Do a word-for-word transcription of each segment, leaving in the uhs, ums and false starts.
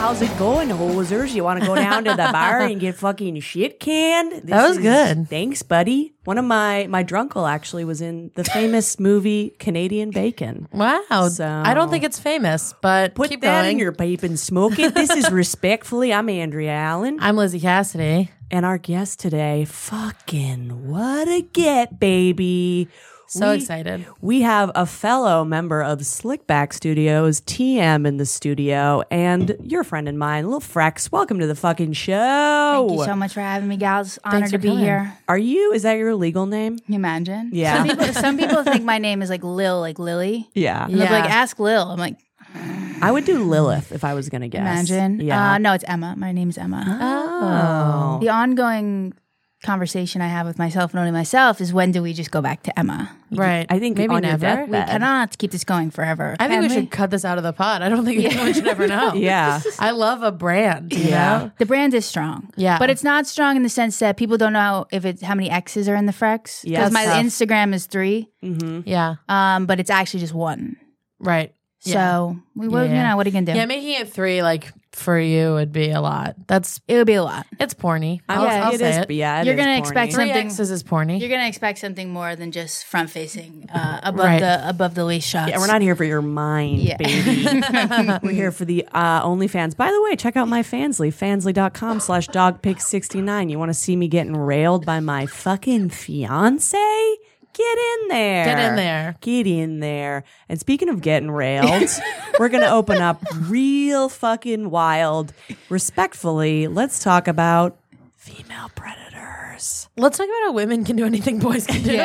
How's it going, hosers? You want to go down to the bar and get fucking shit canned? This That was is- good. Thanks, buddy. One of my my drunkle actually was in the famous movie Canadian Bacon. Wow. So- I don't think it's famous, but Put keep that going. in your pipe and smoke it. This is Respectfully. I'm Andrea Allen. I'm Lizzie Cassidy. And our guest today, fucking what a get, baby. So We- excited. We have a fellow member of Slickback Studios, T M, in the studio, and your friend and mine, Lil Frex. Welcome to the fucking show. Thank you so much for having me, gals. Honored Thanks to for be coming. here. Are you, is that your legal name? Can you imagine? Yeah. Some people, some people think my name is like Lil, like Lily. Yeah. And they'll be Yeah. like, ask Lil. I'm like, I would do Lilith if I was going to guess. imagine. Yeah. Uh, no, it's Emma. My name's Emma. oh. The ongoing conversation I have with myself and only myself is when do we just go back to Emma? Right. I think maybe on your never. deathbed. We cannot keep this going forever. I think can we should cut this out of the pod. I don't think anyone should ever know. Yeah. I love a brand. You Yeah. know? The brand is strong. Yeah. But it's not strong in the sense that people don't know if it's how many X's are in the Frex. Yeah, Because my tough. Instagram is three, Mm-hmm. Yeah. um, but it's actually just one. Right. So Yeah. we will, Yeah, you yeah. know, what are you gonna do? Yeah, making it three, like, for you would be a lot. That's, It would be a lot. it's porny. I I'll, Yeah, I'll it say is, it. yeah, it You're is gonna corny. expect Three something- X's is porny. You're gonna expect something more than just front facing, uh, above Right. the above the waist shots. Yeah, we're not here for your mind, Yeah. baby. We're here for the uh, OnlyFans. By the way, check out my Fansly, fansly.com slash dogpick69. You want to see me getting railed by my fucking fiance? Get in there. Get in there. Get in there. And speaking of getting railed, we're going to open up real fucking wild. Respectfully, let's talk about female predators. Let's talk about how women can do anything boys can do.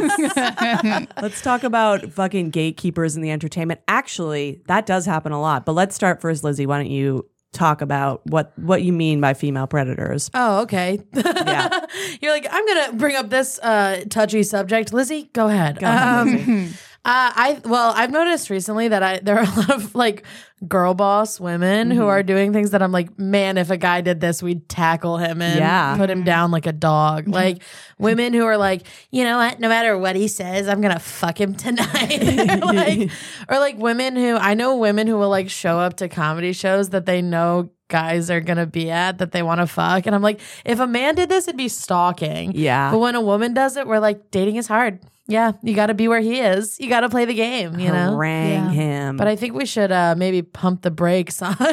Yes. Let's talk about fucking gatekeepers in the entertainment. Actually, that does happen a lot. But let's start first, Lizzie. Why don't you talk about what, what you mean by female predators? Oh, okay. Yeah. You're like, I'm going to bring up this uh, touchy subject. Lizzie, go ahead. Go ahead, Um, Lizzie. Uh, I well, I've noticed recently that I there are a lot of like girl boss women who are doing things that I'm like, man, if a guy did this, we'd tackle him and Yeah. put him down like a dog. Like women who are like, you know what, no matter what he says, I'm gonna fuck him tonight. like, or like women who I know women who will like show up to comedy shows that they know guys are gonna be at that they want to fuck, and I'm like, if a man did this, it'd be stalking. Yeah. But when a woman does it, we're like, dating is hard. Yeah, you got to be where he is. You got to play the game, you know? Harangue Yeah. him. But I think we should uh, maybe pump the brakes on,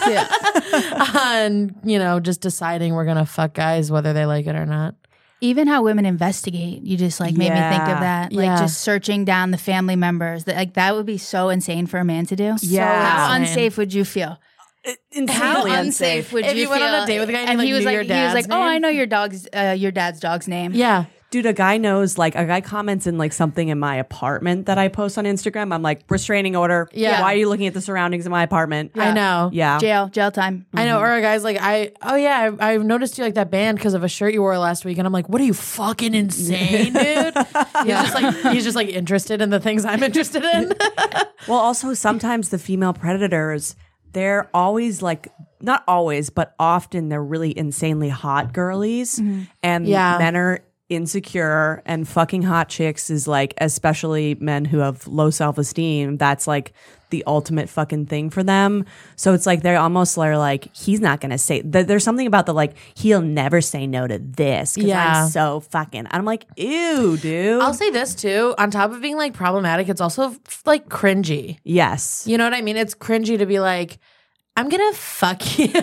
on, you know, just deciding we're going to fuck guys whether they like it or not. Even how women investigate, you just like made me think Yeah. of that. Like Yeah. just searching down the family members. That like that would be so insane for a man to do. Yeah. How insane. unsafe would you feel? Insanely How unsafe. unsafe would If you you went feel? on a date with a guy and and he, he like, was knew like, your he was like, dad's oh, I name? know your dog's, uh, your dad's dog's name. Yeah. Dude, a guy knows, like, a guy comments in, like, something in my apartment that I post on Instagram. I'm like, restraining order. Yeah. Why are you looking at the surroundings of my apartment? I know. Yeah. Jail, jail time. I know. Or a guy's like, I, oh yeah, I, I noticed you like that band because of a shirt you wore last week. And I'm like, what are you fucking insane, dude? He's just like, he's just like interested in the things I'm interested in. Well, also, sometimes the female predators, they're always like, not always, but often they're really insanely hot girlies. And Yeah. men are insecure, and fucking hot chicks is like, especially men who have low self-esteem, that's like the ultimate fucking thing for them. So it's like, they're almost are like, he's not going to say, th- there's something about the like, he'll never say no to this because Yeah. I'm so fucking, I'm like, ew, dude. I'll say this too. On top of being like problematic, it's also f- like cringy. yes. You know what I mean? It's cringy to be like, I'm gonna fuck you.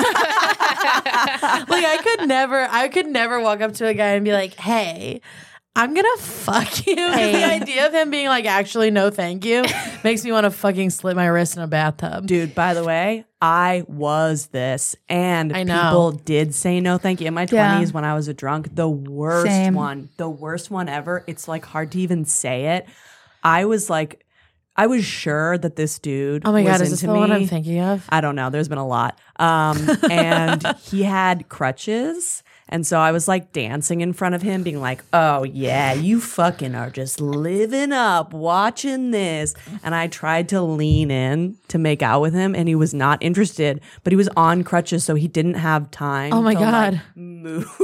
Like I could never, I could never walk up to a guy and be like, hey, I'm gonna fuck you. 'Cause the idea of him being like, actually, no, thank you, makes me want to fucking slit my wrist in a bathtub. Dude, by the way, I was this, and I know. people did say no thank you. In my Yeah. twenties, when I was a drunk, the worst Same. one, the worst one ever. It's like hard to even say it. I was like, I was sure that this dude Oh my was god, is this into the one me. I'm thinking of? I don't know. There's been a lot. Um, and he had crutches. And so I was like dancing in front of him, being like, oh, yeah, you fucking are just living up watching this. And I tried to lean in to make out with him, and he was not interested, but he was on crutches, so he didn't have time Oh my to God. like, move.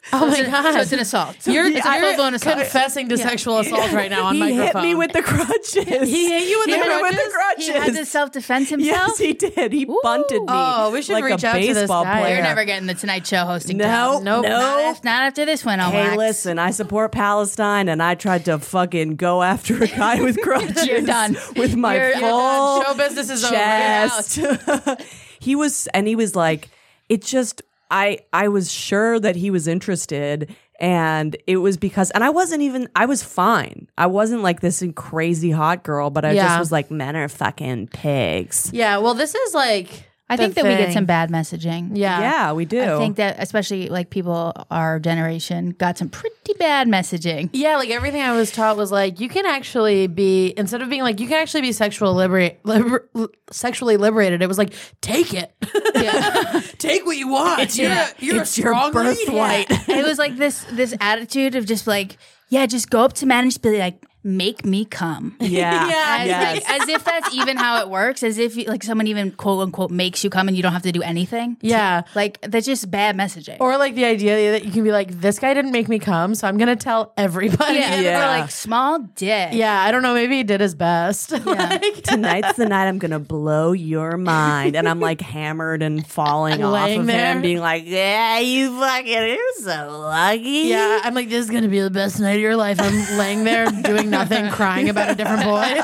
Oh my So it's a- god, So it's an assault. You're, it's a you're full-blown assault. confessing to sexual assault right now on he microphone. hit me with the crutches. He hit you with He the hit me with the crutches? He had to crutches. self-defense himself? Yes, he did. He bunted me. Oh, we should like reach a out to this baseball guy. player. You're never getting the Tonight Show hosting No, job. Nope. no. Not, af- not after this one, I'll Hey, wax. listen, I support Palestine, and I tried to fucking go after a guy with crutches. You're done. With my You're- you're full Show business is chest. He was, and he was like, it just, I, I was sure that he was interested. And it was because, and I wasn't even, I was fine. I wasn't like this crazy hot girl, but I Yeah. just was like, men are fucking pigs. over. Yeah, well, this is like. I the think that we get thing. some bad messaging. Yeah. Yeah, we do. I think that especially like people our generation got some pretty bad messaging. Yeah, like everything I was taught was like you can actually be instead of being like you can actually be sexual liberate, liber, sexually liberated. It was like take it, Yeah. take what you want. It's your- a, you're it's a your strong lady. birthright. It was like this this attitude of just like, yeah, just go up to man and just be like, make me come. yeah. Yeah. As, Yes. like, as if that's even how it works, as if like someone even quote unquote makes you come and you don't have to do anything. Yeah. Like that's just bad messaging. Or like the idea that you can be like, this guy didn't make me come, so I'm gonna tell everybody. yeah, Yeah. Or like small dick. Yeah, I don't know. Maybe he did his best. Like- Tonight's the night I'm gonna blow your mind, and I'm like hammered and falling off Laying of there. him, being like, "Yeah, you fucking, you're so lucky." yeah, I'm like, this is gonna be the best night of your life. I'm laying there doing nothing, crying about a different boy,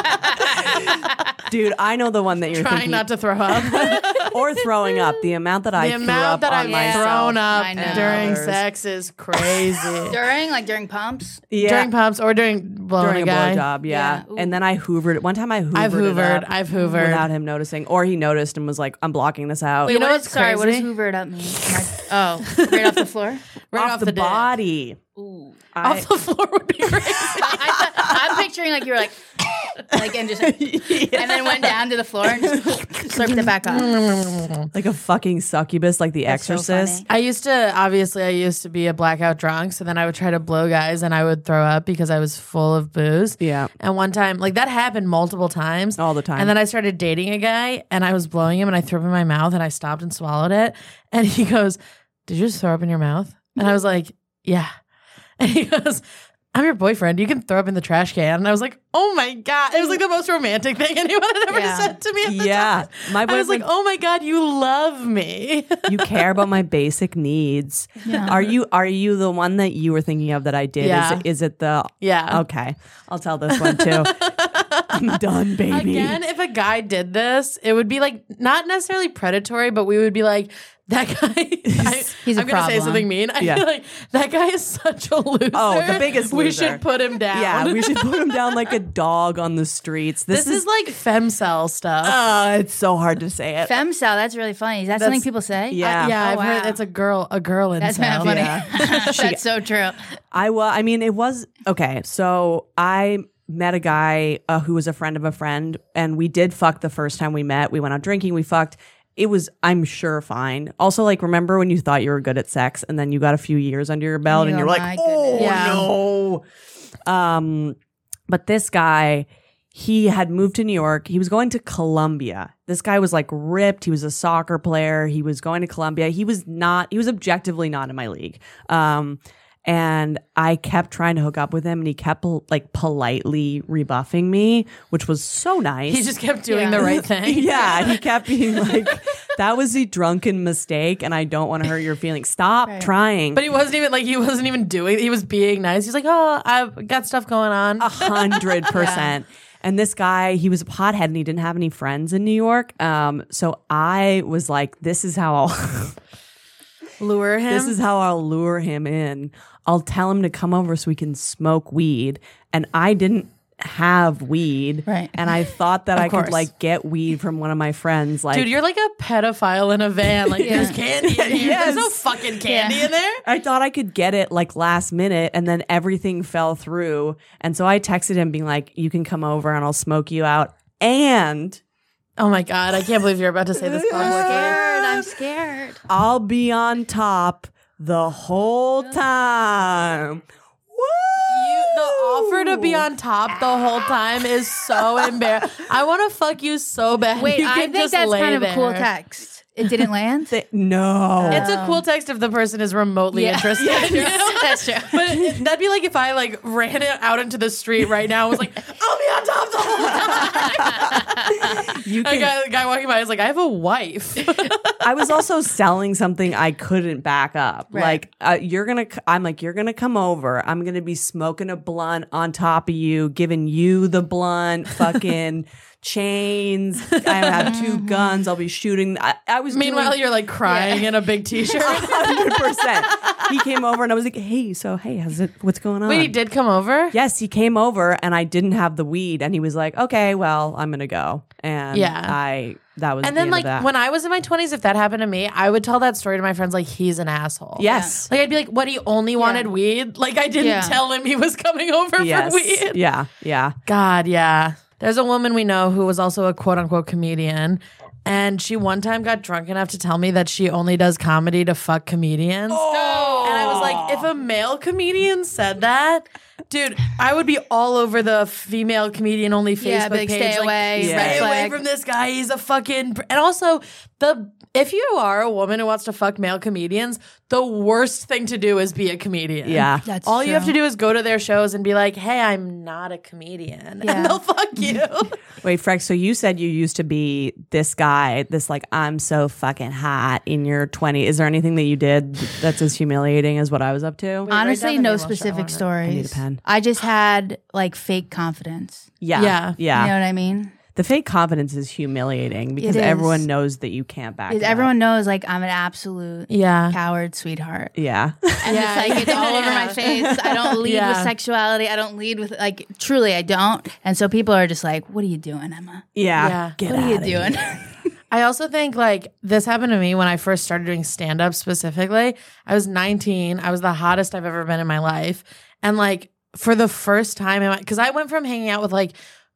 dude, I know the one that you're trying thinking, not to throw up. or throwing up. The amount that I The threw amount up that on I've myself. thrown up I know. during Others. sex is crazy. During like during pumps. Yeah, During pumps or during blowing during a a guy. blowjob, yeah. Yeah. Ooh. And then I hoovered. One time I hoovered. I've it hoovered. up I've hoovered. without him noticing, or he noticed and was like, "I'm blocking this out." Wait, You know what what's is- sorry, what does crazy? hoovered up mean? Like, oh, right off the floor? Right off, off the, the dick. body. Ooh. I- Off the floor would be great. I thought, I'm picturing like you were like, like and just, and then went down to the floor and just slurped it back up. like a fucking succubus, like The That's so Exorcist. funny. I used to, obviously, I used to be a blackout drunk. So then I would try to blow guys and I would throw up because I was full of booze. Yeah. And one time, like that happened multiple times. All the time. And then I started dating a guy and I was blowing him and I threw up in my mouth and I stopped and swallowed it. And he goes, "Did you just throw up in your mouth?" And I was like, "Yeah." And he goes, "I'm your boyfriend. You can throw up in the trash can." And I was like, "Oh my God." It was like the most romantic thing anyone had ever Yeah. said to me. At the Yeah, time. my I was like, boyfriend- "Oh my God, you love me." You care about my basic needs. Yeah. Are you are you the one that you were thinking of that I did? Yeah. Is, it, is it the Yeah. Okay, I'll tell this one too. I'm done, baby. Again, if a guy did this, it would be like not necessarily predatory, but we would be like, that guy. I, He's a I'm gonna say problem. something mean. I Yeah. feel like that guy is such a loser. Oh, the biggest We loser. should put him down. Yeah, we should put him down like a dog on the streets. This, This, is, like femcel stuff. uh, it's so hard to say it. Femcel, that's really funny. Is that something people say? Yeah. yeah, Oh, I've heard wow. it's a girl, a girl in That's kind of funny. Yeah. That's so true. I well, I mean, it was okay. So I met a guy uh, who was a friend of a friend, and we did fuck the first time we met. We went out drinking. We fucked. It was, I'm sure, fine. Also, like, remember when you thought you were good at sex, and then you got a few years under your belt, and Oh you're my like, oh goodness. no. Um, but this guy, he had moved to New York. He was going to Columbia. This guy was like ripped. He was a soccer player. He was going to Columbia. He was not, he was objectively not in my league. Um, and I kept trying to hook up with him, and he kept like politely rebuffing me, which was so nice. He just kept doing Yeah. the right thing. yeah, he kept being like, that was a drunken mistake, and I don't want to hurt your feelings. Stop Right. trying. But he wasn't even like he wasn't even doing. He was being nice. He's like, "Oh, I've got stuff going on." A hundred percent. And this guy, he was a pothead and he didn't have any friends in New York. Um, so I was like, this is how I'll Lure him. this is how I'll lure him in. I'll tell him to come over so we can smoke weed. And I didn't have weed. Right. And I thought that I course. could like get weed from one of my friends. Like, Dude, you're like a pedophile in a van. Like, Yeah. there's candy in here. Yes. There's no fucking candy Yeah. in there. I thought I could get it like last minute, and then everything fell through. And so I texted him being like, you can come over and I'll smoke you out. And Oh my God, I can't believe you're about to say this publicly. Scared. I'm scared. I'll be on top the whole time. You, the offer to be on top the whole time is so embarrassing. I want to fuck you so bad. Wait, You I can think just that's lay kind of a cool there. text. It didn't land? Th- no. It's a cool text if the person is remotely Yeah. interested. That's true. But it- that'd be like if I like ran it out into the street right now and was like, I'll be on top the whole time. you A can, guy, the guy walking by is like, I have a wife. I was also selling something I couldn't back up. Right. Like, uh, you're going to, I'm like, you're going to come over. I'm going to be smoking a blunt on top of you, giving you the blunt, fucking chains. I have two guns. I'll be shooting. I, I was Meanwhile, doing you're like crying in a big t-shirt. one hundred percent. He came over and I was like, hey, so hey, how's it, what's going on? Wait, he did come over? Yes, he came over and I didn't have the weed and he was like, okay, well, I'm going to go. And Yeah. I, that was And the then end like of that. when I was in my twenties, if that happened to me, I would tell that story to my friends like he's an asshole. yes. Like I'd be like, what, he only wanted weed? Like I didn't Yeah. tell him he was coming over Yes. for weed. Yeah. Yeah. God, yeah. There's a woman we know who was also a quote unquote comedian. And she one time got drunk enough to tell me that she only does comedy to fuck comedians. Oh. And I was like, if a male comedian said that, dude, I would be all over the female comedian only Facebook Yeah, be like, page. stay away, Yeah. red Stay away flag. from this guy. He's a fucking. And also, the if you are a woman who wants to fuck male comedians, the worst thing to do is be a comedian. Yeah. That's All you have to true. do is go to their shows and be like, hey, I'm not a comedian. Yeah. And they'll fuck you. Wait, Frex, so you said you used to be this guy, this like, I'm so fucking hot in your twenties. Is there anything that you did that's as humiliating as what I was up to? write Honestly, down the no name, I'll show specific it. stories. I need a pen. I just had like fake confidence. Yeah. Yeah. Yeah. You know what I mean? The fake confidence is humiliating because It is. everyone knows that you can't back Because it up. everyone knows like I'm an absolute Yeah. coward sweetheart. Yeah. And Yeah. it's like it's all over Yeah. my face. I don't lead Yeah. with sexuality. I don't lead with like truly I don't. And so people are just like, what are you doing, Emma? Yeah. Yeah. Get What are you outta here. doing? I also think like this happened to me when I first started doing stand up specifically. I was nineteen. I was the hottest I've ever been in my life. And like for the first time in my, because I went from hanging out with like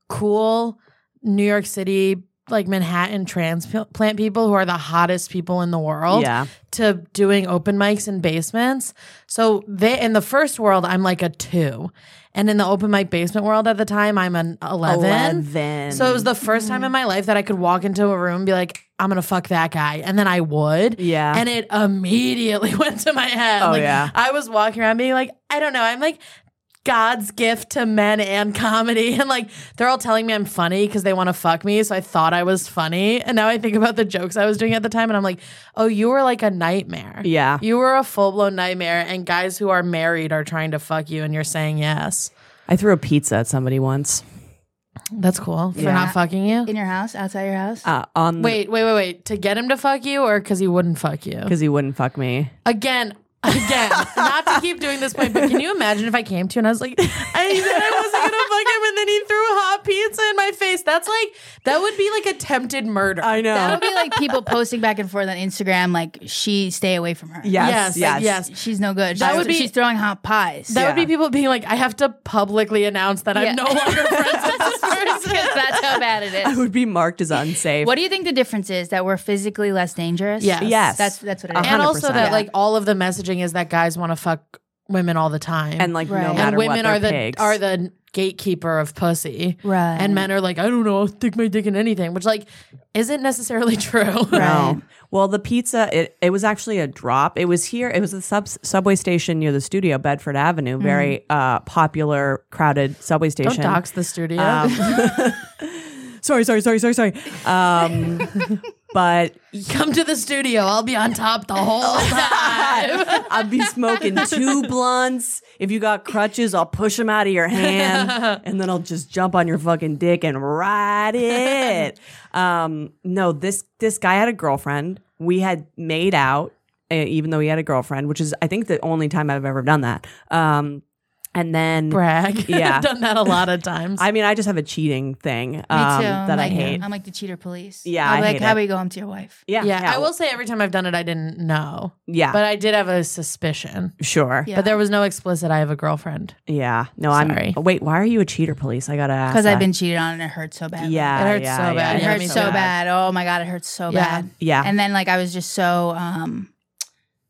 cool New York City, like Manhattan transplant people who are the hottest people in the world Yeah. to doing open mics in basements. So they in the first world, I'm like a two. And in the open mic basement world at the time, I'm an eleven. eleven. So it was the first time in my life that I could walk into a room and be like, I'm going to fuck that guy. And then I would. Yeah. And it immediately went to my head. Oh, like, yeah. I was walking around being like, I don't know. I'm like God's gift to men and comedy. And like, they're all telling me I'm funny because they want to fuck me. So I thought I was funny. And now I think about the jokes I was doing at the time and I'm like, oh, you were like a nightmare. Yeah. You were a full blown nightmare. And guys who are married are trying to fuck you and you're saying yes. I threw a pizza at somebody once. That's cool. For Yeah. not fucking you. In your house, outside your house? Uh, on Wait, wait, wait, wait. To get him to fuck you or because he wouldn't fuck you? because he wouldn't fuck me. Again, again, not to keep doing this point, but can you imagine if I came to you and I was like, I said I wasn't going to fuck him and then he threw hot pizza in my face? That's like, that would be like attempted murder. I know. That would be like people posting back and forth on Instagram, like she stay away from her. Yes. Yes, Yes. like, yes. She's no good. That she's, would be- she's throwing hot pies. That would Yeah. be people being like, I have to publicly announce that Yeah. I'm no longer friends with this person. Because that's how bad it I is. would be marked as unsafe. What do you think the difference is? That we're physically less dangerous? Yes. Yes. That's that's what it A is. And also one hundred percent. that Yeah. like all of the messaging is that guys want to fuck women all the time. and like Right. no And matter and women what, they're are the pigs. are the gatekeeper of pussy. Right. And men are like, I don't know, I'll stick my dick in anything, which like isn't necessarily true. No. Right. Well, the pizza, it, it was actually a drop. It was here. It was a sub, subway station near the studio, Bedford Avenue. Very uh, popular, crowded subway Don't station. dox the studio. Um, sorry, sorry, sorry, sorry, sorry. Um, but Come to the studio. I'll be on top the whole time. I'd be smoking two blunts. If you got crutches, I'll push them out of your hand, and then I'll just jump on your fucking dick and ride it. Um, no, this this guy had a girlfriend. We had made out, uh, even though he had a girlfriend, which is I think the only time I've ever done that. Um, and then Brag. Yeah. I've done that a lot of times. I mean, I just have a cheating thing um, Me too. I'm that I like, hate. I'm like the cheater police. Yeah, I'm I like, hate how it. about you go home to your wife? Yeah, yeah, I will say every time I've done it, I didn't know. Yeah, But I did have a suspicion. sure. Yeah. But there was no explicit, I have a girlfriend. Yeah, no, Sorry. I'm. Wait, why are you a cheater police? I gotta ask. Because that. I've been cheated on and it hurts so bad. Yeah, It hurts yeah, so yeah, bad. It Yeah, hurts me so too. bad. Oh my God, it hurts so Yeah. bad. Yeah. And then like I was just so um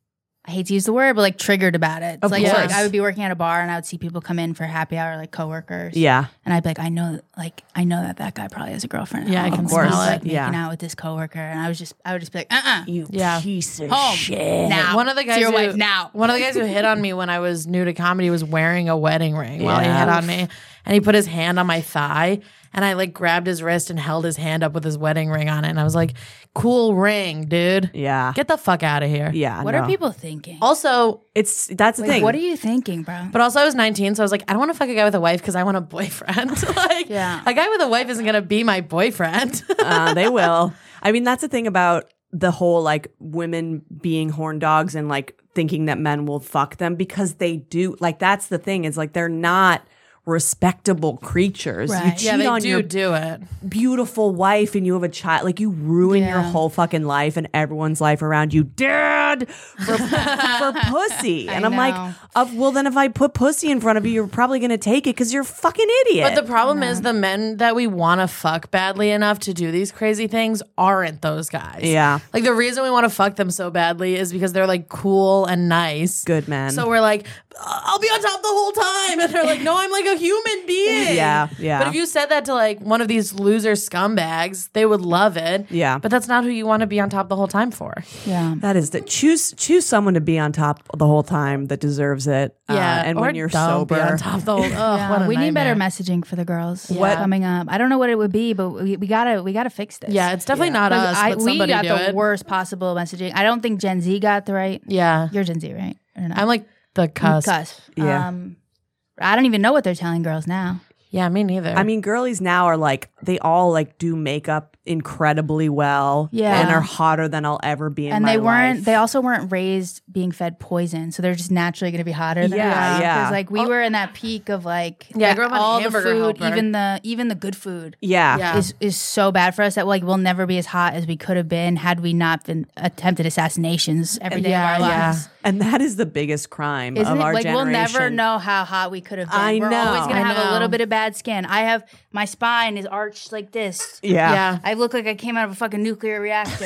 I hate to use the word, but like triggered about it. It's Of like, so, course. like I would be working at a bar and I would see people come in for happy hour, like coworkers. Yeah. And I'd be like, I know, like I know that that guy probably has a girlfriend. at Yeah, I home. can He's, smell like, it. making Yeah. out with this coworker, and I was just, I would just be like, uh, uh You Yeah. piece of home shit. now. One of the To guys your who, wife now. One of the guys who hit on me when I was new to comedy was wearing a wedding ring while he Yeah. hit on me, and he put his hand on my thigh, and I like grabbed his wrist and held his hand up with his wedding ring on it, and I was like, "Cool ring, dude. Yeah. Get the fuck out of here." Yeah. What no. are people thinking? Also, It's that's the Like, thing. what are you thinking, bro? but also I was nineteen, so I was like, I don't want to fuck a guy with a wife because I want a boyfriend. Like, Yeah. a guy with a wife isn't gonna be my boyfriend. uh, they will. I mean, that's the thing about the whole like women being horn dogs and like thinking that men will fuck them because they do. Like that's the thing is like they're not respectable creatures. You Right. cheat yeah, they on do your do it. beautiful wife and you have a child. Like you ruin your Yeah. whole fucking life and everyone's life around you, dad, for, for pussy. I And I'm know. like, of, well, then if I put pussy in front of you, you're probably going to take it because you're a fucking idiot. But the problem is the men that we want to fuck badly enough to do these crazy things aren't those guys. Yeah. Like the reason we want to fuck them so badly is because they're like cool and nice. Good men. So we're like, I'll be on top the whole time. And they're like, no, I'm like a human being. Yeah, yeah. But if you said that to like one of these loser scumbags, they would love it. Yeah. But that's not who you want to be on top the whole time for. Yeah. That is that. Choose choose someone to be on top the whole time that deserves it. Uh, Yeah. and or when you're don't be sober, on top the whole. Ugh, Yeah, what a we need better nightmare. messaging for the girls. What- coming up? I don't know what it would be, but we, we gotta we gotta fix this. Yeah, it's definitely not 'Cause us. I, but we somebody got do the it. worst possible messaging. I don't think Gen Z got the right. Yeah. You're Gen Z, right? Or not? I'm like the cusp. Cusp. Yeah. Um, I don't even know what they're telling girls now. Yeah, me neither. I mean, girlies now are like they all like do makeup incredibly well, Yeah. and are hotter than I'll ever be in And my they weren't. life. They also weren't raised being fed poison, so they're just naturally going to be hotter. Than Yeah, us. yeah. Because like we were in that peak of like Yeah, I like, grew up on all the Hamburger food, Helper. even the even the good food. yeah, Yeah. Is, is so bad for us that like we'll never be as hot as we could have been had we not been attempted assassinations every day Yeah, of our yeah. lives. and that is the biggest crime Isn't of it our like generation. we'll never know how hot we could have been? I We're know. always gonna I have know. a little bit of bad skin. I have my spine is arched like this. Yeah. yeah. I look like I came out of a fucking nuclear reactor.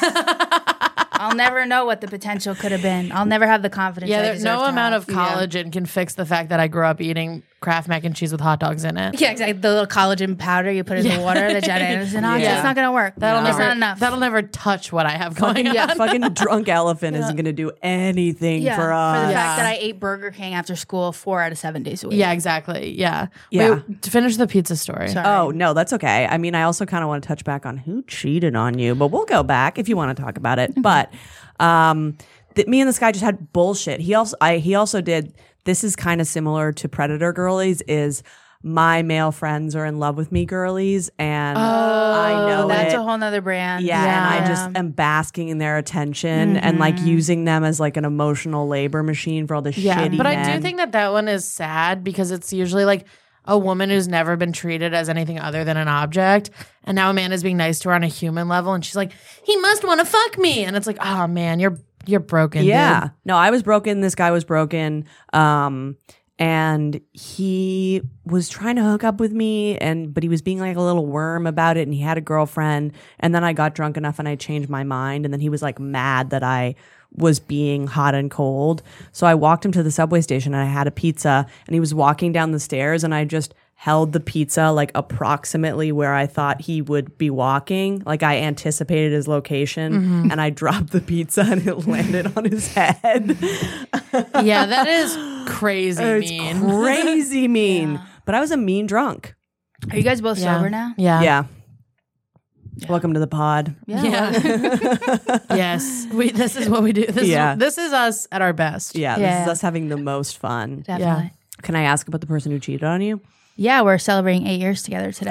I'll never know what the potential could have been. I'll never have the confidence. Yeah, I there's deserve no to amount have. of collagen can fix the fact that I grew up eating Kraft mac and cheese with hot dogs in it. Yeah, exactly. The little collagen powder you put in the water, the Jet Anderson. Oh, Yeah. it's not gonna work. That'll It's never not enough. That'll never touch what I have going on. yeah. Fucking drunk elephant isn't going to do anything yeah, for us. the Yeah. fact that I ate Burger King after school four out of seven days a week. Yeah, exactly. Yeah. Yeah. Wait, to finish the pizza story. Sorry. Oh, no, that's okay. I mean, I also kind of want to touch back on who cheated on you, but we'll go back if you want to talk about it. But um, th- me and this guy just had bullshit. He also, I, he also did, this is kind of similar to Predator girlies, is my male friends are in love with me girlies, and I know that's it. a whole nother brand. Yeah, and I Yeah. just am basking in their attention and like using them as like an emotional labor machine for all the Yeah, shitty but I men. do think that that one is sad because it's usually like a woman who's never been treated as anything other than an object, and now a man is being nice to her on a human level, and she's like, he must want to fuck me, and it's like, oh man, you're you're broken. Yeah. dude. No, I was broken. This guy was broken. Um, and he was trying to hook up with me, and but he was being like a little worm about it, and he had a girlfriend. And then I got drunk enough and I changed my mind. And then he was like mad that I was being hot and cold. So I walked him to the subway station and I had a pizza, and he was walking down the stairs, and I just held the pizza like approximately where I thought he would be walking. Like I anticipated his location, and I dropped the pizza and it landed on his head. Yeah, that is crazy It's mean. crazy mean. But I was a mean drunk. Are you guys both Yeah. sober now? Yeah. Yeah. Welcome to the pod. Yeah. Yes. We this is what we do. This Yeah. is this is us at our best. Yeah, this Yeah. is us having the most fun. Definitely. Can I ask about the person who cheated on you? Yeah, we're celebrating eight years together today.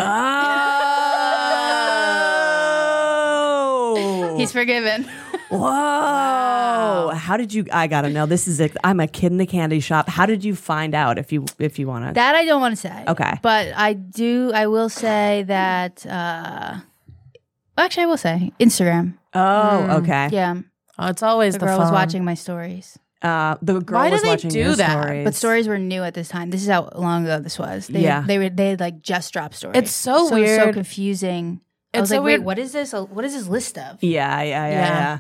Oh, He's forgiven. whoa! How did you? I gotta know. This is it. I'm a kid in the candy shop. How did you find out? If you if you want to. That I don't want to say. Okay. But I do, I will say that, uh, actually, I will say Instagram. Oh, okay. Yeah. Oh, it's always The the, girl was fun. watching my stories. Uh, the girl Why do was they watching do your that? stories. But stories were new at this time. This is how long ago this was. They, Yeah. They were, they had like just dropped stories. It's so it was so weird. confusing. I It's was so like, wait, weird. what is this? What is this list of? Yeah, yeah, yeah, Yeah. yeah.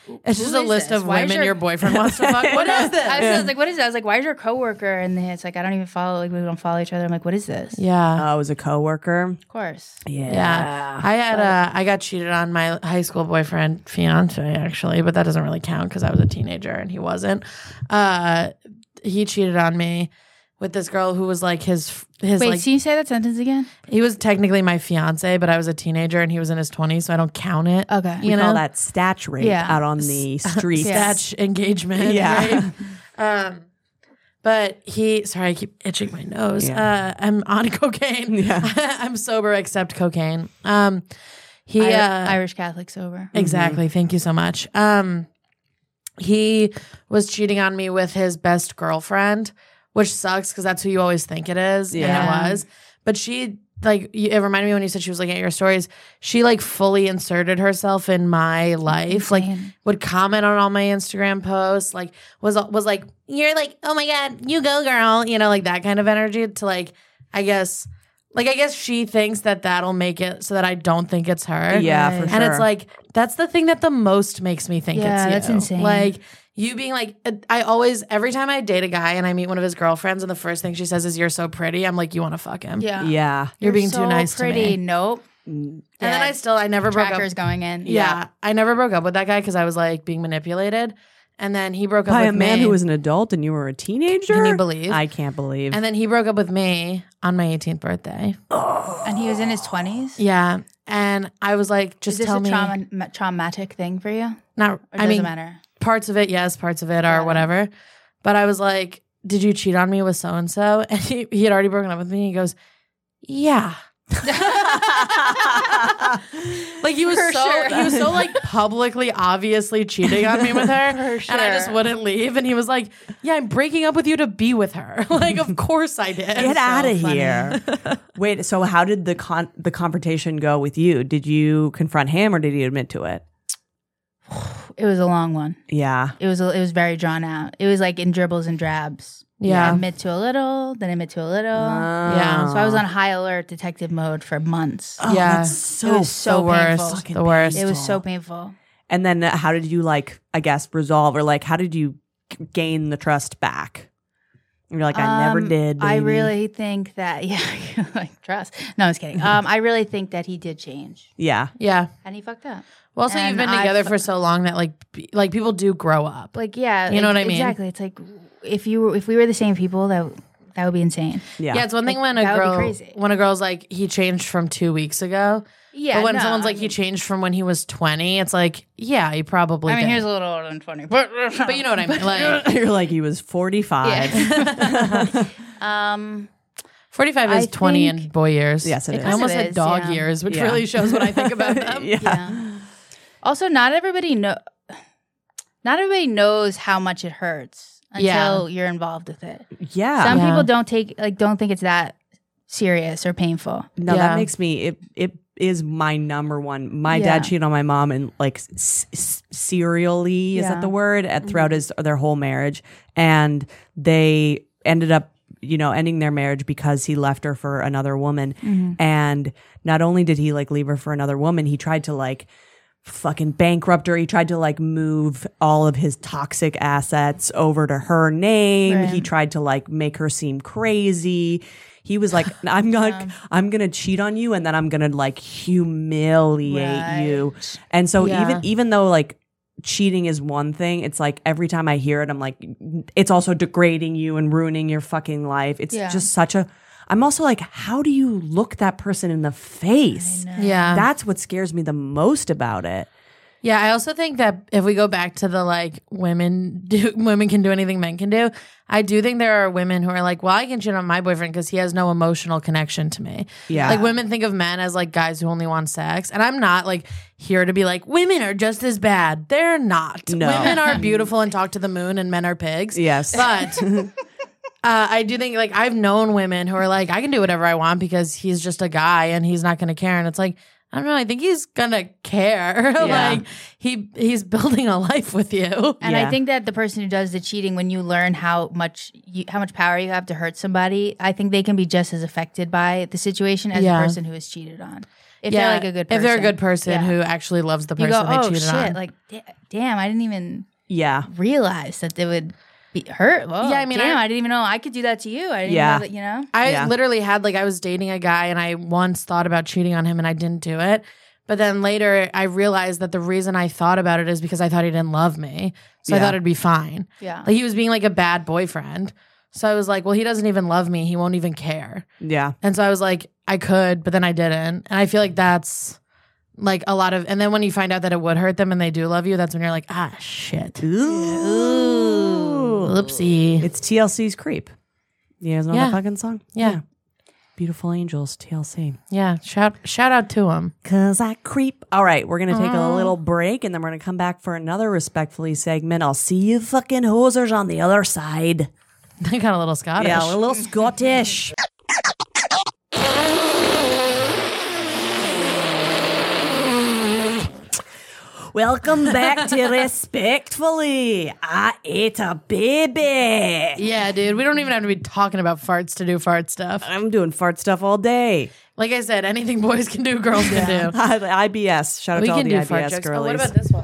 It's just who a is list this? of Why is women your- your boyfriend wants to fuck. What is this? I was, I was like, what is that? I was like, why is your coworker? And then it's like, I don't even follow. Like, we don't follow each other. I'm like, what is this? Yeah. Oh, it was a coworker. Of course. Yeah. Yeah, I had a, I got cheated on my high school boyfriend, fiance actually, but that doesn't really count because I was a teenager and he wasn't. Uh, he cheated on me with this girl who was like his his Wait, like can you say that sentence again? he was technically my fiance, but I was a teenager and he was in his twenties, so I don't count it. Okay. We you call know that statch rape Yeah. out on the streets. Yeah. Statch engagement. Yeah. right? Um, but he, sorry, I keep itching my nose. Yeah. Uh, I'm on cocaine. Yeah. I'm sober except cocaine. Um, he Ir- uh, Irish Catholic sober. Exactly. Thank you so much. Um, he was cheating on me with his best girlfriend, which sucks because that's who you always think it is, Yeah. and it was. But she, like, you- it reminded me when you said she was looking at your stories. She like fully inserted herself in my life. Like, Insane. would comment on all my Instagram posts. Like, was was like, you're like, oh my god, you go girl, you know, like that kind of energy. To like, I guess. Like, I guess she thinks that that'll make it so that I don't think it's her. Yeah, for Right. sure. And it's like, that's the thing that the most makes me think Yeah, it's you. that's insane. Like, you being like, I always, every time I date a guy and I meet one of his girlfriends and the first thing she says is, you're so pretty, I'm like, you want to fuck him. Yeah. yeah. You're, being so too nice pretty. to me. Nope. And then I still, I never broke up. Trackers going in. Yeah, I never broke up with that guy because I was like being manipulated. And then he broke up By with a man me. who was an adult and you were a teenager? Can you believe? I can't believe. And then he broke up with me on my eighteenth birthday. And he was in his twenties. Yeah. And I was like, Is just this tell a me. trauma, ma- traumatic thing for you? Or Not, it I doesn't mean, matter. parts of it, yes, parts of it Got are it. whatever. But I was like, did you cheat on me with so and so? And he, he had already broken up with me. He goes, yeah. Like he was For so sure. he was so like publicly obviously cheating on me with her. For And I just sure. wouldn't leave. And he was like, yeah, I'm breaking up with you to be with her. Like, of course I did. Get So out of funny. here. Wait, so how did the con- the confrontation go with you? Did you confront him or did he admit to it? It was a long one. Yeah. It was a, it was very drawn out. It was like in dribbles and drabs. Yeah. Admit to a little, then admit to a little. Yeah. So I was on high alert detective mode for months. Oh, Yeah. that's so It was so the worst. painful. fucking The worst. It was so painful. And then uh, how did you like, I guess, resolve or like, how did you g- gain the trust back? You're like, I never Um, did. I baby. really think that, yeah, like trust. No, I was kidding. Um, I really think that he did change Yeah. Yeah. and he fucked up. Well, also, And you've been I together fu- for so long that like p- like people do grow up. Like, yeah. You know like, what I mean? Exactly. It's like if you were, if we were the same people, that that would be insane. Yeah. Yeah, it's one thing when a that would be girl crazy. when a girl's like he changed from two weeks ago. Yeah. but when no, someone's I like he mean- changed from when he was twenty, it's like yeah, he probably. I mean, did. here's a little older than twenty, but but you know what I mean. Like You're like, he was forty-five. um, forty-five is I twenty think- in boy years. Yes, it It is. I almost kind of said is, dog yeah. years, which Yeah. really shows what I think about them. yeah. yeah. Also, not everybody know. Not everybody knows how much it hurts until you're involved with it. Yeah. Some Yeah. people don't take like don't think it's that serious or painful. No, Yeah. that makes me, it, it is my number one. My Yeah. dad cheated on my mom and like s- s- serially, is Yeah. that the word? At, throughout his, their whole marriage. And they ended up, you know, ending their marriage because he left her for another woman. And not only did he like leave her for another woman, he tried to like fucking bankrupt her. He tried to like move all of his toxic assets over to her name. Right. He tried to like make her seem crazy. He was like, I'm not, I'm going to cheat on you and then I'm going to like humiliate Right. you. And so Yeah. even, even though like cheating is one thing, it's like every time I hear it, I'm like, it's also degrading you and ruining your fucking life. It's Yeah. just such a, I'm also like, how do you look that person in the face? Yeah. That's what scares me the most about it. Yeah, I also think that if we go back to the like women do women can do anything men can do, I do think there are women who are like, well, I can cheat on my boyfriend because he has no emotional connection to me. Yeah. Like women think of men as like guys who only want sex. And I'm not like here to be like, women are just as bad. They're not. No. Women are beautiful and talk to the moon and men are pigs. Yes. But Uh, I do think like I've known women who are like, I can do whatever I want because he's just a guy and he's not going to care. And it's like, I don't know. I think he's gonna care. like he he's building a life with you. And Yeah. I think that the person who does the cheating, when you learn how much you, how much power you have to hurt somebody, I think they can be just as affected by the situation as Yeah. the person who is cheated on. If yeah, they're like a good person. if they're a good person Yeah. who actually loves the you person go, they oh cheated shit, on. like da- damn, I didn't even Yeah. realize that they would be hurt. Whoa, Yeah, I mean, damn, I- I, didn't even know I could do that to you. I didn't Yeah. know that, you know? I Yeah. literally had like I was dating a guy and I once thought about cheating on him and I didn't do it. But then later I realized that the reason I thought about it is because I thought he didn't love me. So I Yeah. thought it'd be fine. Yeah. Like he was being like a bad boyfriend. So I was like, well, he doesn't even love me. He won't even care. Yeah. And so I was like, I could, but then I didn't. And I feel like that's like a lot of, and then when you find out that it would hurt them and they do love you, that's when you're like, ah, shit. Ooh. Oopsie. It's T L C's Creep. You guys know Yeah. that fucking song? Yeah. Beautiful Angels, T L C. Yeah. Shout, shout out to him. Cause I creep. All right, we're gonna take a little break and then we're gonna come back for another respectfully segment. I'll see you fucking hosers on the other side. They got a little Scottish. Yeah, a little Scottish. Welcome back to Respectfully. I ate a baby. Yeah, dude. We don't even have to be talking about farts to do fart stuff. I'm doing fart stuff all day. Like I said, anything boys can do, girls can do. I B S. Shout out We to all can the do fart I B S jokes. Oh, what girlies. about this one?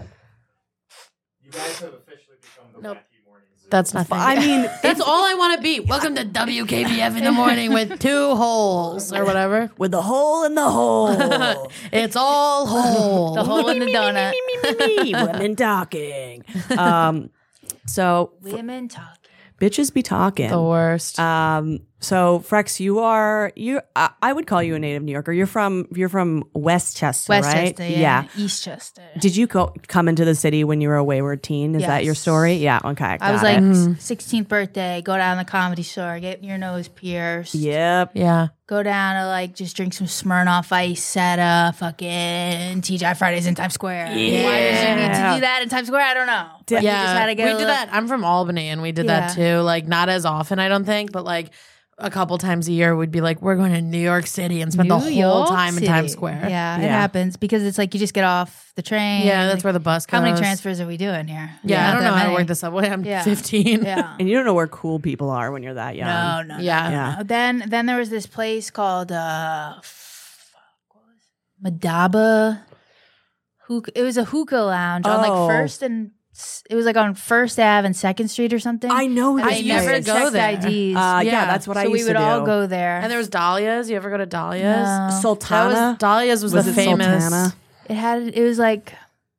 You guys have officially become the Nope. wacky morning zoo. That's nothing. I mean, That's all I want to be. Welcome to W K B F in the morning with two holes or whatever. with the hole in the hole. It's all whole. The hole in the donut. Me, women talking. Um, so Women talking. bitches be talking. The worst. Um, so Frex, you are you. I, I would call you a native New Yorker. You're from you're from Westchester, Westchester, right? yeah. Eastchester. Did you go come into the city when you were a wayward teen? Is that your Yes. story? Yeah. Okay. I was got like it. sixteenth birthday, go down to the comedy store, get your nose pierced. Yep. yeah. Go down to like just drink some Smirnoff Ice at a fucking T G I Fridays in Times Square. Why did you need to do that in Times Square? I don't know. But you Yeah. just had to get we a did little- that. I'm from Albany and we did that Yeah. too. Like not as often, I don't think, but like a couple times a year we'd be like, we're going to New York City and spend the New whole York time City. in Times Square. Yeah, it Yeah. happens because it's like you just get off the train. Yeah, that's where the bus goes. How many transfers are we doing here? Yeah, I Not don't that know how to many. work the subway. I'm Yeah. fifteen. Yeah. And you don't know where cool people are when you're that young. No, no, Yeah. no, Yeah. no. Then, then there was this place called uh, fuck, what was it? Madaba. Hookah. It was a hookah lounge on Oh. like First and it was like on First Ave and Second Street or something. I know And this they used never to go checked there. I Ds. Uh, yeah. Yeah. that's what so I used we would to do. all go there. And there was Dahlia's. You ever go to Dahlia's? No. Sultana. That was Dahlia's was, Was the it famous. Sultana? It had. It was like.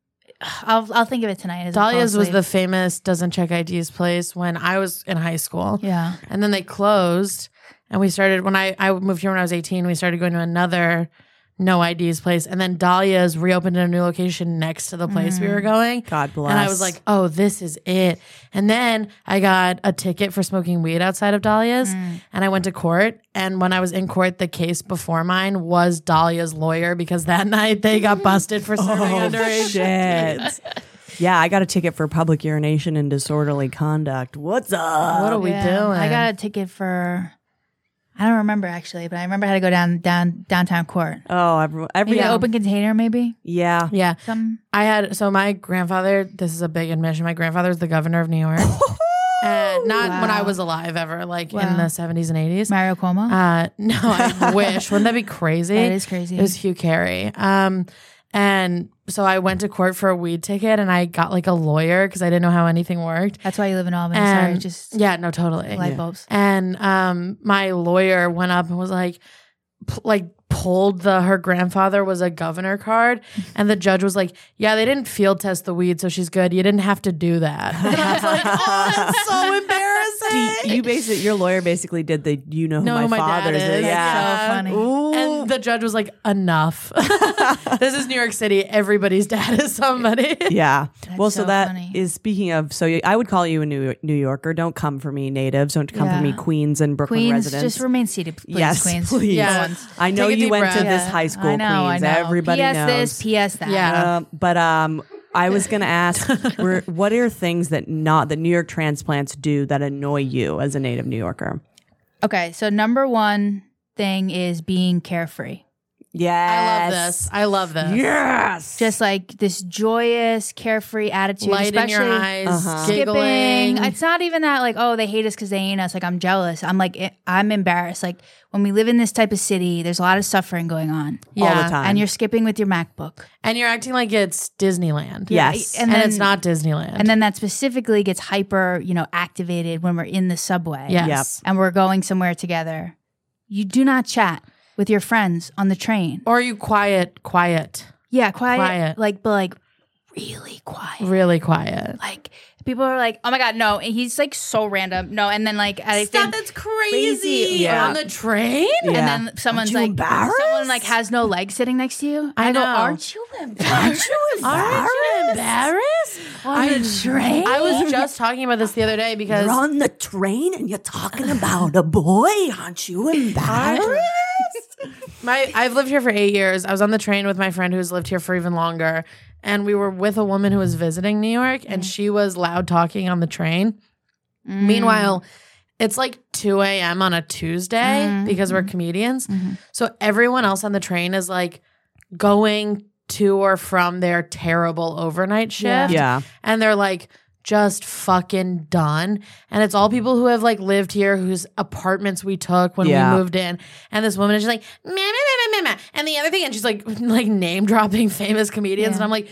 I'll I'll think of it tonight. as I fall Dahlia's was asleep. the famous doesn't check I Ds place when I was in high school. Yeah. And then they closed and we started when I, I moved here when I was eighteen, we started going to another no I Ds place. And then Dahlia's reopened in a new location next to the place we were going. God bless. And I was like, oh, this is it. And then I got a ticket for smoking weed outside of Dahlia's and I went to court. And when I was in court, the case before mine was Dahlia's lawyer because that night they got busted for serving oh underage. shit. Yeah, I got a ticket for public urination and disorderly conduct. What's up? What are we Yeah. doing? I got a ticket for. I don't remember actually, but I remember I had to go down down downtown court. Oh, every, every Maybe an open container, maybe yeah. Yeah. some. I had so my grandfather. This is a big admission. My grandfather was the governor of New York, and not when I was alive ever, like in Wow. the seventies and eighties. Mario Cuomo. Uh, no, I wish. Wouldn't that be crazy? That is crazy. It was Hugh Carey. Um, and so I went to court for a weed ticket, and I got like a lawyer because I didn't know how anything worked. That's why you live in Albany. And Sorry, just yeah, no, totally. light bulbs. And um, my lawyer went up and was like, p- like pulled the her grandfather was a governor card, and the judge was like, "Yeah, they didn't field test the weed, so she's good. You didn't have to do that." And I was like, "Oh, that's so embarrassing." You basically, your lawyer basically did the you know who Know my, who my dad father's is. Yeah. So funny. Ooh. And the judge was like, "Enough. This is New York City. Everybody's dad is somebody." Yeah. well, so, so that funny. is speaking of. So you- I would call you a New New Yorker. Don't come for me, natives. Don't come for me, Yeah. Queens and Brooklyn Queens, residents. just remain seated, please. yes, Queens. please. Yeah. I know Take a you deep went breath. to this Yeah. high school, I know, Queens. I know. Everybody P S knows. this, P S that. Yeah. Uh, but um, I was gonna ask, were, what are things that not that New York transplants do that annoy you as a native New Yorker? Okay, so number one thing is being carefree. Yes. I love this. I love this. Yes. Just like this joyous, carefree attitude. Light in your especially eyes, Uh-huh. giggling. skipping. It's not even that like, oh, they hate us because they ain't us. Like, I'm jealous. I'm like, it, I'm embarrassed. Like, when we live in this type of city, there's a lot of suffering going on. All Yeah. the time. And you're skipping with your MacBook. And you're acting like it's Disneyland. Yes. And And, then- it's not Disneyland. And then that specifically gets hyper, you know, activated when we're in the subway. yes. And we're going somewhere together. You do not chat with your friends on the train. Or you quiet, quiet, Yeah, quiet. Quiet. Like, but like really quiet. really quiet. Like people are like, oh my God, no. And he's like so random. No. And then like I think that's crazy. Crazy. Yeah. On the train? Yeah. and then someone's you like embarrassed? someone like has no legs sitting next to you. I go, know. aren't you embarrassed? Aren't you embarrassed? on the train? I was just talking about this the other day because You're on the train and you're talking about a boy. Aren't you embarrassed? my I've lived here for eight years. I was on the train with my friend who's lived here for even longer. And we were with a woman who was visiting New York and she was loud talking on the train. Meanwhile, it's like two a.m. on a Tuesday because we're comedians. So everyone else on the train is like going to or from their terrible overnight shift. Yeah. And they're like just fucking done. And it's all people who have like lived here, whose apartments we took when Yeah. we moved in. And this woman is just like, meh, meh, meh, meh, meh. And the other thing, and she's like, like name dropping famous comedians. And I'm like,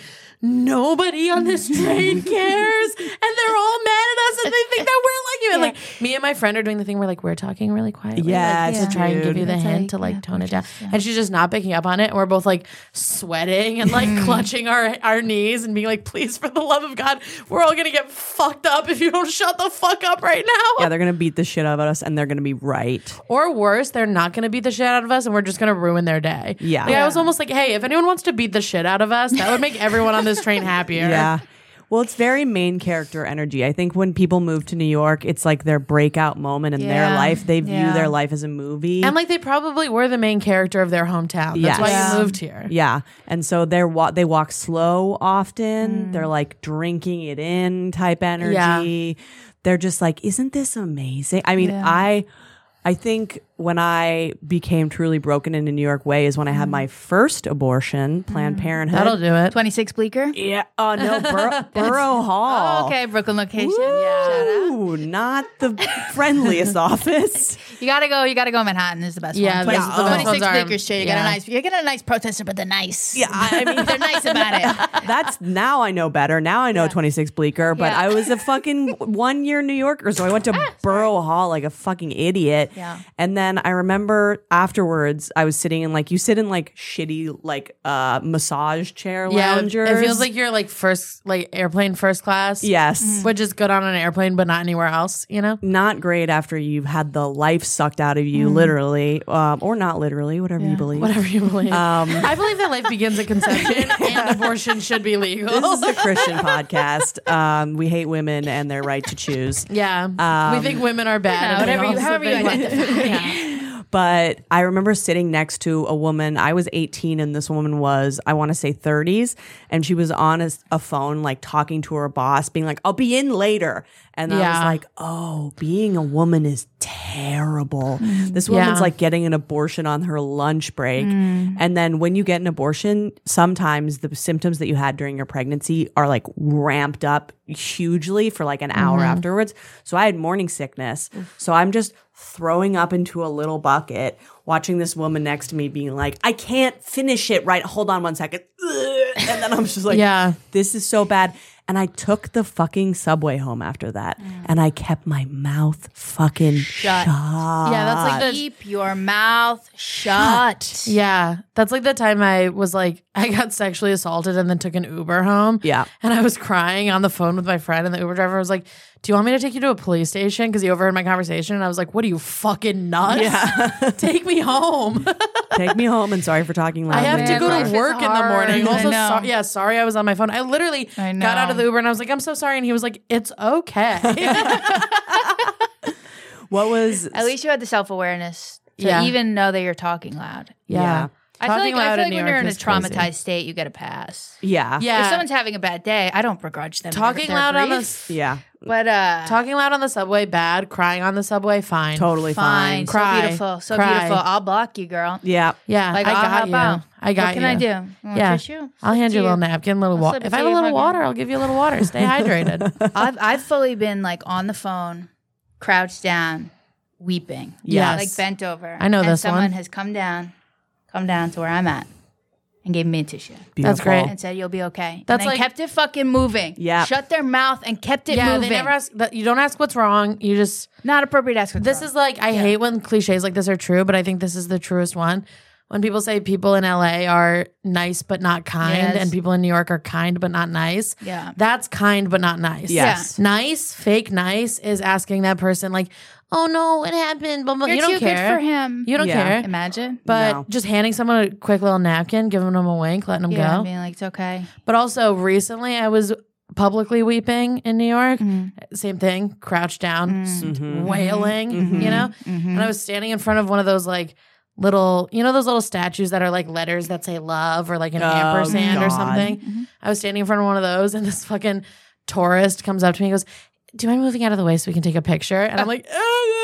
nobody on this train cares. And they're all mad at us and they think that we're like you. And like me and my friend are doing the thing where like we're talking really quietly. Yes, like, to try and give dude. you the It's hint like, to like yeah, tone it we're down. just, yeah. And she's just not picking up on it. And we're both like sweating and like clutching our, our knees and being like, please, for the love of God, we're all going to get fucked up if you don't shut the fuck up right now. Yeah, they're going to beat the shit out of us and they're going to be right. Or worse, they're not going to beat the shit out of us and we're just going to ruin their day. Yeah. Like, I was almost like, hey, if anyone wants to beat the shit out of us, that would make everyone on this train happier. Yeah. Well, it's very main character energy. I think when people move to New York, it's like their breakout moment in their Yeah. life. They view Yeah. their life as a movie. And like they probably were the main character of their hometown. That's Yes. why Yeah. you moved here. Yeah. And so they're wa- they walk slow often. Mm. They're like drinking it in type energy. They're just like, isn't this amazing? I mean, Yeah. I I think when I became truly broken in a New York way is when I had my first abortion, Planned Parenthood. That'll do it. twenty-six Bleecker. Yeah. Oh no, Bur- Borough Hall. Oh, okay, Brooklyn location. Yeah. Shout out. Ooh, not the friendliest office. You gotta go. You gotta go. Manhattan is the best Yeah, one. the- twenty, the best twenty-six ones are- Bleecker Street. You yeah. got a nice. You get a nice protester, but they're nice. Yeah, I I mean, They're nice about it. that's now I know better. Now I know twenty-six Bleecker, but Yeah. I was a fucking one year New Yorker, so I went to Borough Hall like a fucking idiot. Yeah. And then I remember afterwards, I was sitting in like you sit in like shitty like uh massage chair Yeah, loungers. it feels like you're like first, like airplane first class. yes. Which is good on an airplane, but not anywhere else, you know? Not great after you've had the life sucked out of you, literally, um, or not literally, whatever you believe. Whatever you believe. Um, I believe that life begins at conception and abortion should be legal. This is a Christian podcast. Um, we hate women and their right to choose. yeah. Um, we think women are bad. Yeah, and they whatever you, also however you think- identify. Yeah. But I remember sitting next to a woman. I was eighteen and this woman was, I want to say thirties. And she was on a, a phone, like talking to her boss, being like, I'll be in later. And I was Yeah. like, oh, being a woman is terrible. This woman's Yeah. like getting an abortion on her lunch break. And then when you get an abortion, sometimes the symptoms that you had during your pregnancy are like ramped up hugely for like an hour afterwards. So I had morning sickness. So I'm just throwing up into a little bucket, watching this woman next to me being like, I can't finish it right. Hold on one second. And then I'm just like, Yeah. this is so bad. And I took the fucking subway home after that. And I kept my mouth fucking shut. Yeah, that's like the Keep your mouth shut. Yeah, that's like the time I was like, I got sexually assaulted and then took an Uber home. Yeah. And I was crying on the phone with my friend, and the Uber driver was like, do you want me to take you to a police station? Because he overheard my conversation. And I was like, what are you, fucking nuts? Yeah. Take me home. Take me home and sorry for talking I loudly. have to Man, go life to is work in the hard. morning. I Also, know. so- yeah, sorry I was on my phone. I literally I got out of know. the Uber and I was like, I'm so sorry. And he was like, it's okay. What was At least you had the self awareness to Yeah. even know that you're talking loud. yeah. I feel Talking like, I loud feel in like New when you're York in a is crazy. traumatized state, you get a pass. Yeah. Yeah. If someone's having a bad day, I don't begrudge them. Talking their loud on the grief. Yeah. But uh, talking loud on the subway, bad. Crying on the subway, fine. Totally fine, fine. so Cry. beautiful, so Cry. beautiful. I'll block you, girl. Yeah. Yeah, Like I I'll got hop you. out. I got What can you. I do? You want Yeah. tissue? I'll hand you a to little napkin, a little I'll water. slip it If I to have a you little if I can. water, I'll give you a little water. Stay hydrated. I've I've fully been like on the phone, crouched down, weeping. Yes. like bent over. I know and this someone one. has come down, come down to where I'm at, and gave me a tissue. Beautiful. That's great. And said, "You'll be okay." That's and they like- kept it fucking moving. Yeah. Shut their mouth and kept it yeah, moving. they never ask. That, you don't ask what's wrong. You just. Not appropriate to ask. what's This wrong. is like I hate when cliches like this are true, but I think this is the truest one. When people say people in L A are nice but not kind, Yes. and people in New York are kind but not nice. Yeah. That's kind but not nice. Yes. Nice, fake nice is asking that person like, "Oh no, what happened?" Blah, blah. You're You don't too care. good for him. You don't Yeah. care. Imagine. But No. just handing someone a quick little napkin, giving them a wink, letting them yeah, go. being like, it's okay. But also recently I was publicly weeping in New York. Mm-hmm. Same thing, crouched down, s- Mhm. wailing, Mm-hmm. you know? And I was standing in front of one of those like little, you know, those little statues that are like letters that say love or like an Oh, ampersand or God. something. Mm-hmm. I was standing in front of one of those and this fucking tourist comes up to me and goes, "Do you mind moving out of the way so we can take a picture?" And I'm like,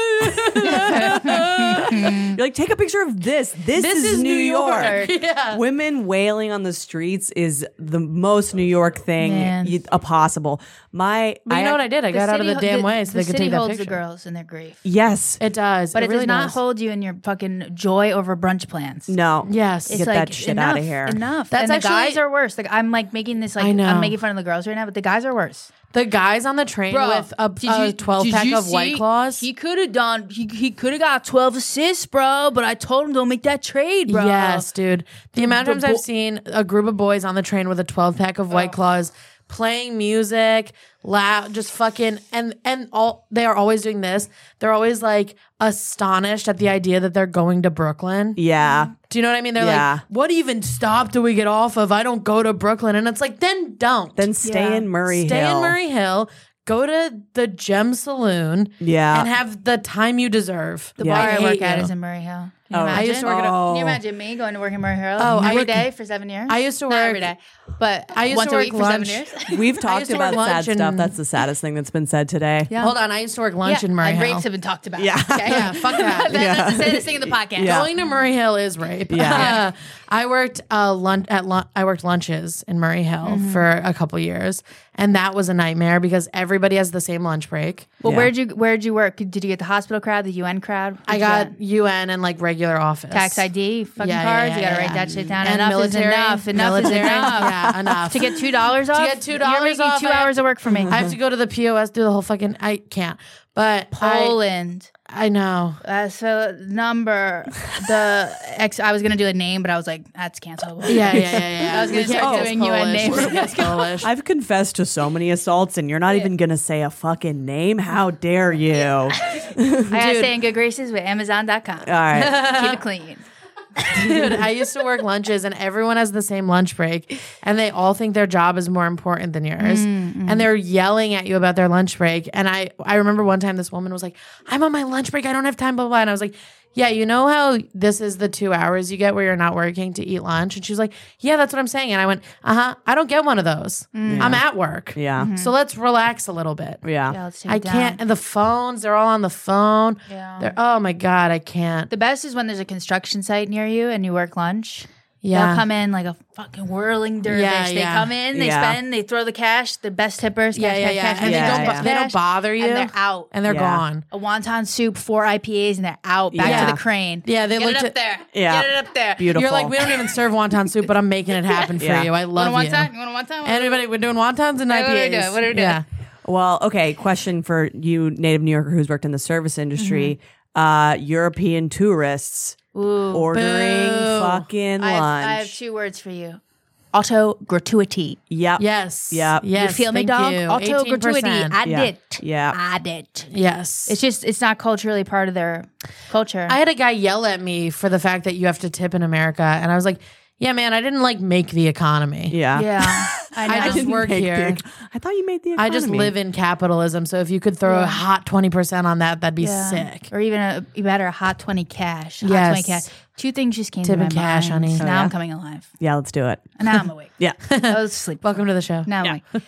You're like, take a picture of this. This, This is, New York. Yeah. Women wailing on the streets is the most New York thing Man. you, a possible. My, But you know what I did? I got out of the city- damn way so the they could city take that holds picture. the girls in their grief. Yes. It does. But it, really does not hold you in your fucking joy over brunch plans. No. Yes. It's Get like, that shit enough, outta here. Enough. That's and the actually- guys are worse. Like I'm like making this like I know. I'm making fun of the girls right now, but the guys are worse. The guys on the train with a, a twelve pack of White Claws. He could have done. He, he could have got twelve assists, bro. But I told him don't make that trade, bro. Yes, dude. The amount of the times I've bo- seen a group of boys on the train with a twelve pack of White Claws playing music, loud, just fucking, and and all they are always doing this. They're always like astonished at the idea that they're going to Brooklyn. Yeah. Do you know what I mean? They're Yeah. like, "What even stop do we get off of? I don't go to Brooklyn." And it's like, then don't. Then stay Yeah. in Murray Stay Hill. in Murray Hill. Go to the Gem Saloon. Yeah. And have the time you deserve. The Yeah. bar I I, hate work at you. is in Murray Hill. Can you Oh. imagine? I used to work at a- Oh. Can you imagine me going to work in Murray Hill Oh, I every work- day for seven years? I used to Not work- every day, but I used once to a work week lunch. for seven years. We've I talked used to work about sad lunch and- stuff. That's the saddest thing that's been said today. Yeah. Hold on, I used to work lunch yeah, in Murray and Hill. rapes have been talked about. Yeah. okay? Yeah, fuck that. That- That's the saddest thing in the podcast. Yeah. Going to Murray Hill is rape. Yeah. I worked uh, lunch at lun- I worked lunches in Murray Hill Mm-hmm. for a couple years, and that was a nightmare because everybody has the same lunch break. Well, Yeah. where'd you where'd you work? Did you get the hospital crowd, the U N crowd? I What'd you got get? U N and like regular office tax I D, fucking Yeah, yeah, cards. yeah, you gotta yeah, write yeah. that shit down. And enough military, is enough. Enough military, is enough. yeah, enough. To get two dollars off. get two dollars You're making off, two I- hours of work for me. I have to go to the P O S, do the whole fucking. I can't, but I, Poland. I know. Uh, so number the ex. I was gonna do a name, but I was like, that's cancelable. Yeah, yeah, yeah, yeah. I was gonna We can't start guess doing U N Polish. names. We can't guess Polish. I've confessed to so many assaults, and you're not even going to say a fucking name? How dare you? All I gotta stay in good graces with Amazon dot com. right. Keep it clean. Dude, I used to work lunches and everyone has the same lunch break and they all think their job is more important than yours. Mm-hmm. And they're yelling at you about their lunch break. And I, I remember one time this woman was like, "I'm on my lunch break. I don't have time, blah, blah, blah." And I was like, "Yeah, you know how this is the two hours you get where you're not working to eat lunch?" And she was like, "Yeah, that's what I'm saying." And I went, "Uh-huh, I don't get one of those. I'm at work. Yeah. So let's relax a little bit." Yeah. Yeah, let's take I it down. can't. And the phones, they're all on the phone. Yeah. They're, oh my God, I can't. The best is when there's a construction site near you and you work lunch. Yeah. They'll come in like a fucking whirling dervish. Yeah, they yeah. come in, they Yeah. spend, they throw the cash, the best tippers. Cash, Yeah, yeah, cash, yeah. cash, And cash, they don't, cash, bo- they don't cash, bother you. And they're out. And they're Yeah. gone. A wonton soup, four I P As, and they're out. Back Yeah. to the crane. Yeah, they Get looked it up at- there. Yeah. Get it up there. Beautiful. You're like, we don't even serve wonton soup, but I'm making it happen for Yeah. you. I love Want you. a wonton? You want a wonton? Anybody, we're doing wontons and I P As. What are we doing? What are we doing? Yeah. Well, okay. Question for you, native New Yorker who's worked in the service industry. Uh, European tourists Ooh. ordering Boo. fucking I have, lunch. I have two words for you. Auto gratuity. Yep. Yes. Yep. Yes. You feel me, thank dog? you. Auto eighteen gratuity. percent. I Yeah. did. Yeah. I did. Yes. It's just, it's not culturally part of their culture. I had a guy yell at me for the fact that you have to tip in America. And I was like, yeah, man, I didn't like make the economy. Yeah. yeah. I know. I just didn't work make here. the- I thought you made the I economy. just live in capitalism. So if you could throw a hot twenty percent on that, that'd be Yeah. sick. Or even a better, a hot twenty cash. A Hot Yes. twenty cash. Two things just came Tip to my and cash, mind. honey. So Oh, now yeah? I'm coming alive. Yeah, let's do it. And now I'm awake. Yeah. I was asleep. Welcome to the show. Now I'm awake.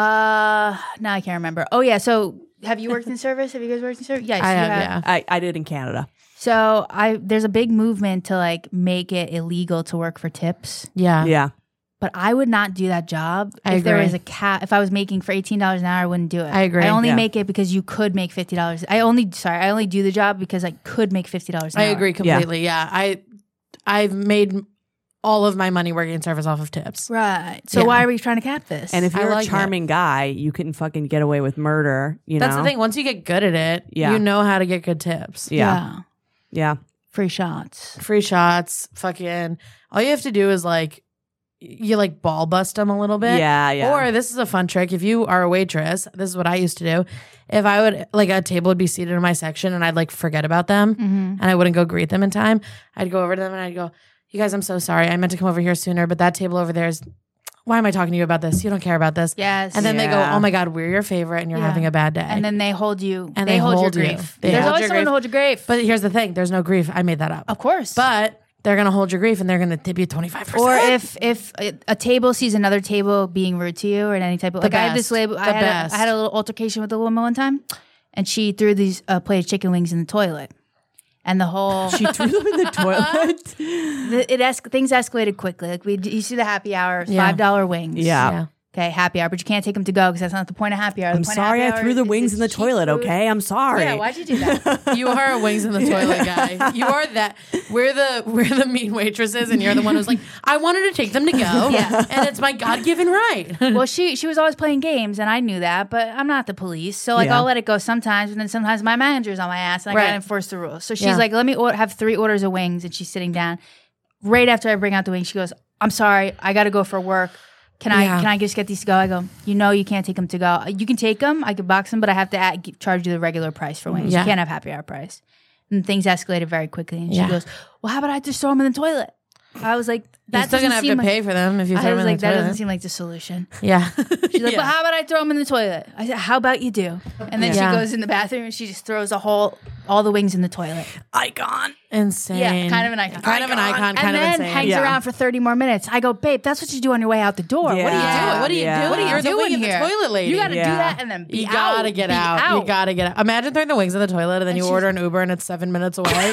Uh, now I can't remember. Oh yeah. So have you worked in service? Have you guys worked in service? Yes, I you have, yeah. I, I did in Canada. So I there's a big movement to like make it illegal to work for tips. Yeah. Yeah. But I would not do that job I if there agree. was a cap. If I was making for eighteen dollars an hour, I wouldn't do it. I agree. I only Yeah. make it because you could make fifty dollars. I only sorry, I only do the job because I could make fifty dollars an I hour. agree completely. Yeah. I I've made all of my money working in service off of tips. Right. So Yeah. why are we trying to cap this? And if I you're like a charming guy, you can fucking get away with murder. You That's know? the thing. Once you get good at it, Yeah. you know how to get good tips. Yeah. Yeah. free shots. Free shots, fucking. All you have to do is like, you like ball bust them a little bit. Yeah. Yeah. Or this is a fun trick. If you are a waitress, this is what I used to do. If I would like a table would be seated in my section and I'd like forget about them Mm-hmm. and I wouldn't go greet them in time, I'd go over to them and I'd go, "You guys, I'm so sorry. I meant to come over here sooner, but that table over there is. Why am I talking to you about this? You don't care about this." Yes. And then they go, Yeah. "Oh my God, we're your favorite, and you're Yeah. having a bad day." and then they hold you. And they, they hold, hold your you. grief. They There's hold always your someone grief. to hold your grief. but here's the thing: there's no grief. I made that up. of course. But they're gonna hold your grief, and they're gonna tip you twenty five percent. or if if a, a table sees another table being rude to you or in any type of The like I had this best. label. I The had, a, best. I had a little altercation with a woman one time, and she threw these uh, plate of chicken wings in the toilet, and the whole she threw them in the toilet. the, it es- things escalated quickly. Like we, you see the happy hour, Yeah. five dollar wings. Yeah. yeah. Okay, happy hour, but you can't take them to go because that's not the point of happy hour. The I'm point sorry of I happy threw hour the is wings in the cheap toilet, food. okay? I'm sorry. Yeah, why'd you do that? You are a wings in the toilet guy. You are that. We're the we're the mean waitresses, and you're the one who's like, I wanted to take them to go, Yeah. and it's my God given right. Well, she she was always playing games, and I knew that, but I'm not the police, so like Yeah. I'll let it go sometimes, and then sometimes my manager's on my ass, and I Right. gotta enforce the rules. So she's Yeah. like, "Let me or- have three orders of wings," and she's sitting down. Right after I bring out the wings, she goes, "I'm sorry, I gotta go for work. Can I Yeah. can I just get these to go?" I go, "You know, you can't take them to go. You can take them, I can box them, but I have to add, g- charge you the regular price for wings. Yeah. You can't have happy hour price." And things escalated very quickly, and Yeah. she goes, "Well, how about I just throw them in the toilet?" I was like, You're "That still doesn't gonna have seem to like, pay for them if you I throw them was in like, the "That toilet. doesn't seem like the solution." Yeah. She's like, Yeah. "Well, how about I throw them in the toilet?" I said, "How about you do?" And then Yeah. she goes in the bathroom and she just throws a whole all the wings in the toilet. Icon. Insane. Yeah, kind of an icon. Kind of an icon. Kind and of then insane. hangs Yeah. around for thirty more minutes. I go, "Babe, that's what you do on your way out the door. What are you Yeah. doing? What are you Yeah. doing? What are you You're the doing wing in the here? toilet lady. You got to Yeah. do that and then be You out. gotta get Be out. You gotta get out. Imagine throwing the wings in the toilet and then you she's- order an Uber and it's seven minutes away.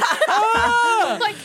Like,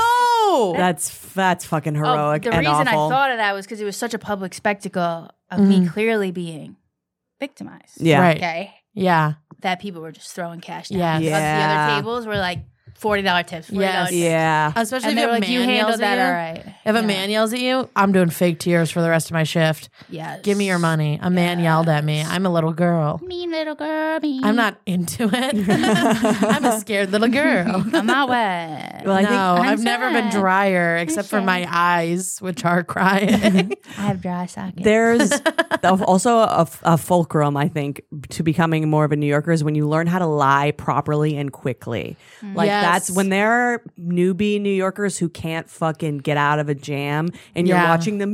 no. That's that's fucking oh, heroic the and reason awful. I thought of that was because it was such a public spectacle of Mm. me clearly being victimized. Yeah. Right. Okay. Yeah. That people were just throwing cash down. Yes. Of The Yeah. other tables were like forty dollar tips. forty dollar Yes. tips. Yeah. Especially And if they were a like, "You man yells handled at that you. all right." If a Yeah. man yells at you, I'm doing fake tears for the rest of my shift. Yes. Give me your money. A man yelled at me. I'm a little girl. Mean little girl, me. I'm not into it. I'm a scared little girl. I'm not wet. Well, I no, think I've I'm never been sad. drier except for my eyes, which are crying. I have dry sockets. there's also a, a fulcrum, I think, to becoming more of a New Yorker is when you learn how to lie properly and quickly. Like Yes. that's when there are newbie New Yorkers who can't fucking get out of a jam and you're Yeah. watching them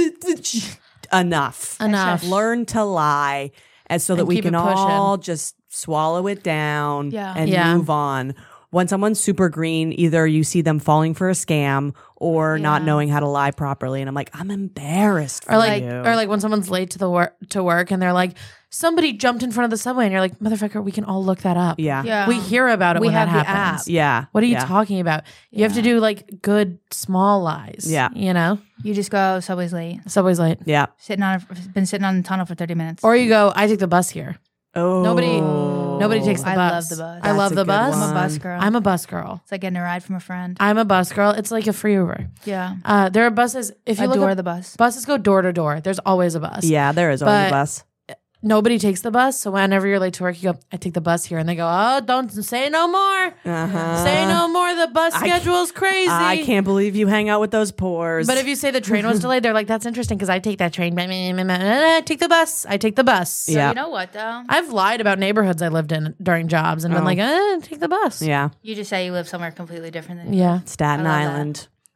enough. Enough. Learn to lie and so that And we keep can it pushing. all just swallow it down Yeah. and Yeah. move on. When someone's super green, either you see them falling for a scam or not Yeah. knowing how to lie properly. And I'm like, I'm embarrassed for Or like, you. or like when someone's late to the work to work and they're like, somebody jumped in front of the subway, and you're like, motherfucker, we can all look that up. yeah. Yeah. we hear about it We when have that the happens. app. Yeah. What are you yeah. talking about? You have to do like good small lies. Yeah. you know, You just go, "Subway's late." subway's late, Yeah. Sitting on, a, been sitting on the tunnel for thirty minutes. or you go, I take the bus here. Oh. Nobody, nobody takes the I bus. love the bus. I love That's a the good bus. I'm a one. bus girl. I'm a bus girl. it's like getting a ride from a friend. I'm a bus girl. It's like a free Uber. Yeah. Uh, there are buses. If you Adore look, up, the bus. buses go door to door. There's always a bus. Yeah, there is always But- a bus. Nobody takes the bus. So whenever you're late to work, you go, I take the bus here. And they go, oh, don't say no more. Uh-huh. Say no more. The bus I- schedule's crazy. I can't believe you hang out with those pores. But if you say the train was delayed, they're like, that's interesting because I take that train. I take the bus. I take the bus. So Yeah. you know what though? I've lied about neighborhoods I lived in during jobs and been Oh. like, eh, take the bus. yeah, You just say you live somewhere completely different than Yeah. Staten I love that. Island.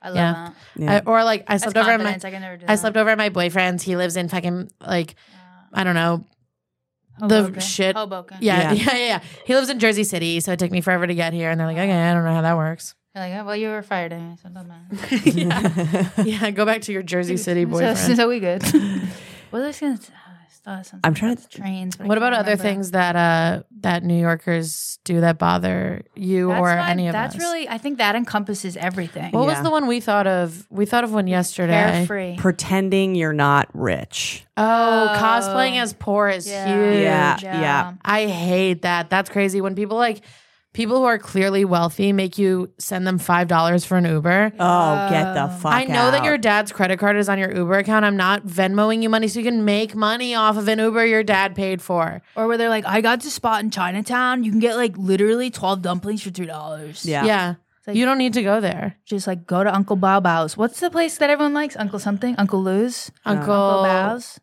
I love Yeah. that. Yeah. I, or like I That's slept over at my confidence. I can never do I that. slept over at my boyfriend's. He lives in fucking like I don't know Hoboken. the shit. Hoboken. Yeah, Yeah. yeah, yeah, yeah. He lives in Jersey City, so it took me forever to get here. And they're like, okay, I don't know how that works. You're like, oh, well, you were fired anyway, so it doesn't matter. yeah. yeah, go back to your Jersey City So, boyfriend. so we good. What was I going to I'm trying to- trains. but I What can't about other remember. things that uh that New Yorkers do that bother you That's or not- any of That's us? really, I think that encompasses everything. What was Yeah. the one we thought of? We thought of one yesterday. Carefree. Pretending you're not rich. Oh, Oh. cosplaying as poor is Yeah. huge. Yeah. yeah. I hate that. That's crazy. When people like people who are clearly wealthy make you send them five dollars for an Uber. Oh, get the fuck I know that out. your dad's credit card is on your Uber account. I'm not Venmoing you money so you can make money off of an Uber your dad paid for. Or where they're like, I got this spot in Chinatown. You can get like literally twelve dumplings for three dollars. Yeah. Yeah. like- you don't need to go there. Just like go to Uncle Bao Bao's. What's the place that everyone likes? Uncle something? Uncle Lou's? Uncle Uncle Bao's?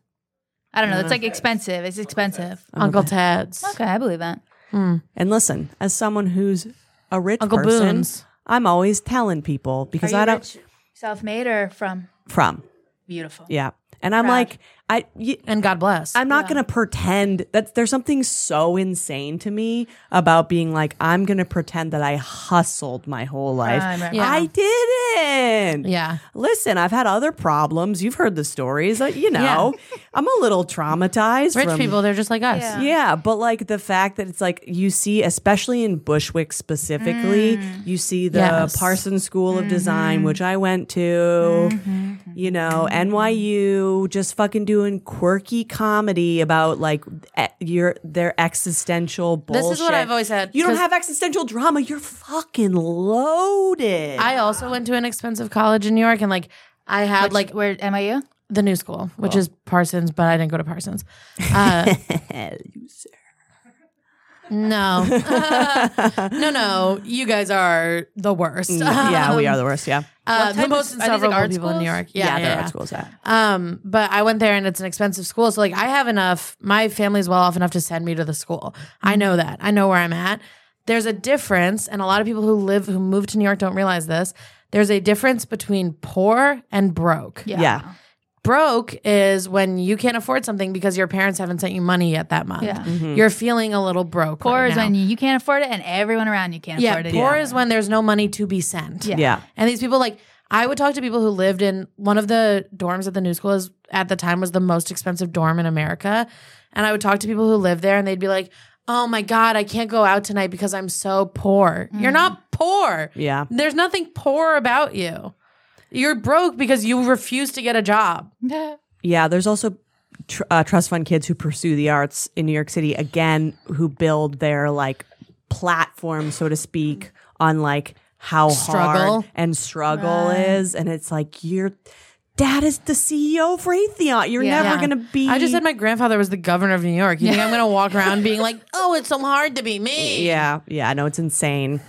I don't know. Uh. It's like expensive. It's expensive. Uncle Ted's. Okay, I believe that. And listen, as someone who's a rich Uncle person, Boone's. I'm always telling people because I don't self-made or from from beautiful? yeah, and I'm Proud. like I. y- And God bless. I'm not Yeah. going to pretend that there's something so insane to me about being like, I'm going to pretend that I hustled my whole life. Right, right. Yeah. I didn't. yeah. Listen, I've had other problems. You've heard the stories. Uh, you know, I'm a little traumatized. Rich from, people, they're just like us. Yeah. Yeah, but like the fact that it's like you see, especially in Bushwick specifically, Mm. you see the Yes. Parsons School of Mm-hmm. Design, which I went to, you know, N Y U, just fucking doing quirky comedy about like e- your their existential bullshit. This is what I've always said. You don't 'cause have existential drama. You're fucking loaded. I also went to an expensive college in New York and like I had Which, like where M I U? the new school, which is Parsons, but I didn't go to Parsons. Uh, no, no, no. You guys are the worst. yeah, we are the worst. Yeah, Uh, What the type most of- are these, like, insufferable art people in New schools? York. yeah, Yeah, yeah, there yeah. are schools. Yeah. Um, but I went there and it's an expensive school. So like I have enough, my family's well off enough to send me to the school. I know that. I know where I'm at. There's a difference, and a lot of people who live who move to New York don't realize this. There's a difference between poor and broke. Yeah. Broke is when you can't afford something because your parents haven't sent you money yet that month. Yeah. You're feeling a little broke. Poor right is now. when you can't afford it and everyone around you can't yeah, afford it. poor either. is when there's no money to be sent. Yeah. Yeah. And these people, like, I would talk to people who lived in one of the dorms at the new school is at the time was the most expensive dorm in America. And I would talk to people who lived there and they'd be like, oh my God, I can't go out tonight because I'm so poor. You're not poor. Yeah. There's nothing poor about you. You're broke because you refuse to get a job. Yeah, there's also tr- uh, trust fund kids who pursue the arts in New York City, again, who build their like platform, so to speak, on like how Struggle. hard and struggle is. And it's like, your dad is the C E O of Raytheon. You're Yeah. never Yeah. going to be. I just said my grandfather was the governor of New York. You think I'm going to walk around being like, oh, it's so hard to be me? Yeah, yeah, I know it's insane.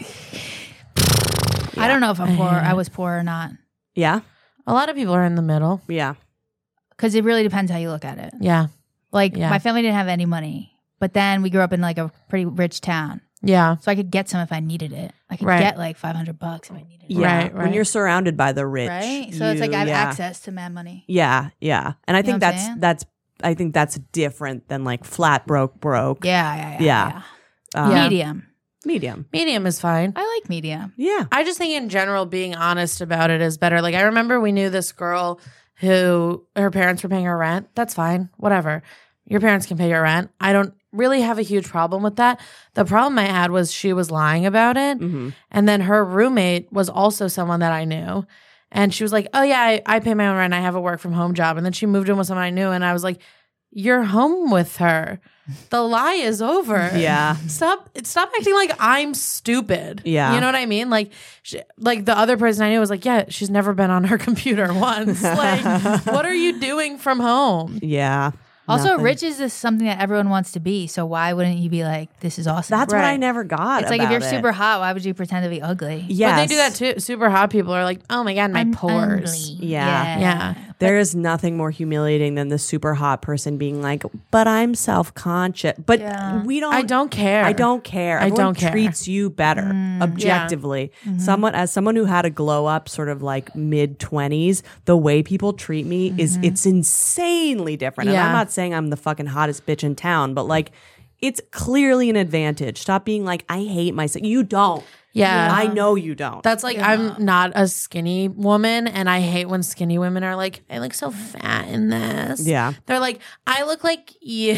I don't know if I'm poor. I was poor or not. Yeah, A lot of people are in the middle. yeah. Because it really depends how you look at it. Yeah. Like Yeah. my family didn't have any money, but then we grew up in like a pretty rich town, Yeah. so I could get some if I needed it. I could Right. get like five hundred bucks if I needed it. Yeah, Right, when right. you're surrounded by the rich, Right. So it's like you- I have yeah. access to mad money. Yeah, yeah, and I know think what I'm that's saying? that's I think that's different than like flat broke broke. Yeah, yeah, yeah. Yeah. yeah. Um, Yeah. Medium. medium. Medium is fine. I like medium. Yeah, I just think in general, being honest about it is better. Like I remember we knew this girl who her parents were paying her rent. That's fine. Whatever. Your parents can pay your rent. I don't really have a huge problem with that. The problem I had was she was lying about it. mm-hmm. And then her roommate was also someone that I knew. And she was like, oh, yeah, I, I pay my own rent. I have a work from home job. And then she moved in with someone I knew. And I was like, you're home with her. The lie is over. Yeah. Stop stop acting like I'm stupid. Yeah. You know what I mean? Like she, like the other person I knew was like, yeah, she's never been on her computer once. Like, what are you doing from home? yeah. Also, Nothing. rich is just something that everyone wants to be. So why wouldn't you be like, this is awesome? That's what I Right. never got. It's like if about you're it. super hot, why would you pretend to be ugly? Yes. But they do that too. Super hot people are like, oh my God, my I'm pores. ugly. Yeah. Yeah. There is nothing more humiliating than the super hot person being like, but I'm self-conscious. But Yeah. we don't. I don't care. I don't care. I Everyone don't care. treats you better objectively. Someone as someone who had a glow up sort of like mid twenties, the way people treat me is it's insanely different. And Yeah. I'm not saying I'm the fucking hottest bitch in town, but like it's clearly an advantage. Stop being like, I hate myself. You don't. Yeah. I know you don't. That's like I'm not a skinny woman, and I hate when skinny women are like, I look so fat in this. Yeah. They're like, I look like you.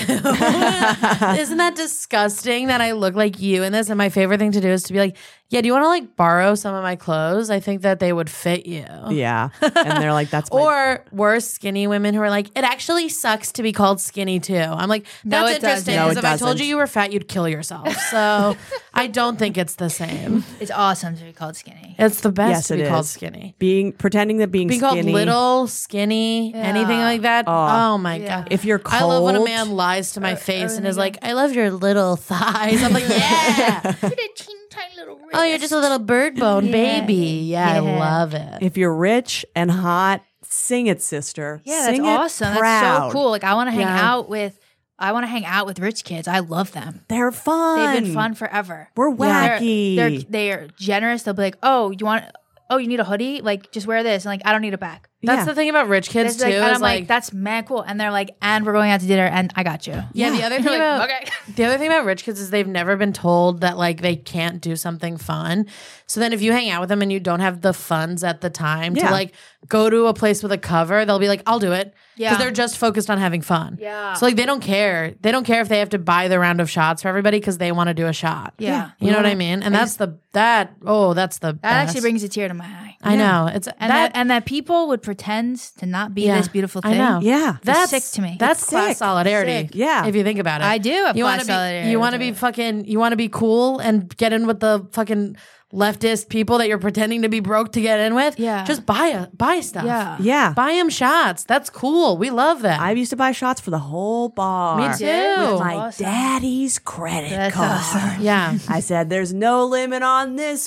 Isn't that disgusting that I look like you in this? And my favorite thing to do is to be like, yeah, do you want to like borrow some of my clothes? I think that they would fit you. yeah. And they're like, that's my Or worse, skinny women who are like, it actually sucks to be called skinny too. I'm like, No, that's it doesn't. interesting. No, Because it if I told doesn't. you you were fat, you'd kill yourself. So I don't think it's the same. It's awesome to be called skinny. It's the best Yes, to it be called is. skinny. being pretending that being Being called skinny. little, skinny, anything like that. Oh, my God. If you're I love when a cold- man lies to my face and is like, I love your little thighs. I'm like, yeah. You're a teeny tiny little wrist. Oh, you're just a little bird bone Yeah. baby. Yeah, I Yeah. love it. If you're rich and hot, sing it, sister. Yeah, Sing that's it awesome. proud. That's so cool. Like I want to hang Yeah. out with I want to hang out with rich kids. I love them. They're fun. They've been fun forever. We're They're- wacky. They're, they're generous. They'll be like, "Oh, you want oh, you need a hoodie? Like just wear this." And like, "I don't need it back." That's Yeah. the thing about rich kids, It's too. like, and is I'm like, like, "That's mad cool." And they're like, "And we're going out to dinner and I got you." yeah, the other thing You're about like, okay. the other thing about rich kids is they've never been told that like they can't do something fun. So then if you hang out with them and you don't have the funds at the time Yeah. to like go to a place with a cover, they'll be like, I'll do it. Because Yeah. they're just focused on having fun. Yeah. So like they don't care. They don't care if they have to buy the round of shots for everybody because they want to do a shot. Yeah. You know what I mean? And that's the that oh, that's the That actually brings a tear to my eye. I know. It's And that, and that people would pretend to not be Yeah. this beautiful I thing. know. Yeah. That's sick to me. That's It's class sick. solidarity. Sick. Yeah. If you think about it. I do have you class wanna be, solidarity You want to with be it. fucking you want to be cool and get in with the fucking leftist people that you're pretending to be broke to get in with. Yeah. Just buy a buy stuff. Yeah. Yeah. Buy them shots. That's cool. We love that. I used to buy shots for the whole bar. Me too. With With my Awesome. daddy's credit That's card. awesome. yeah. I said, there's no limit on this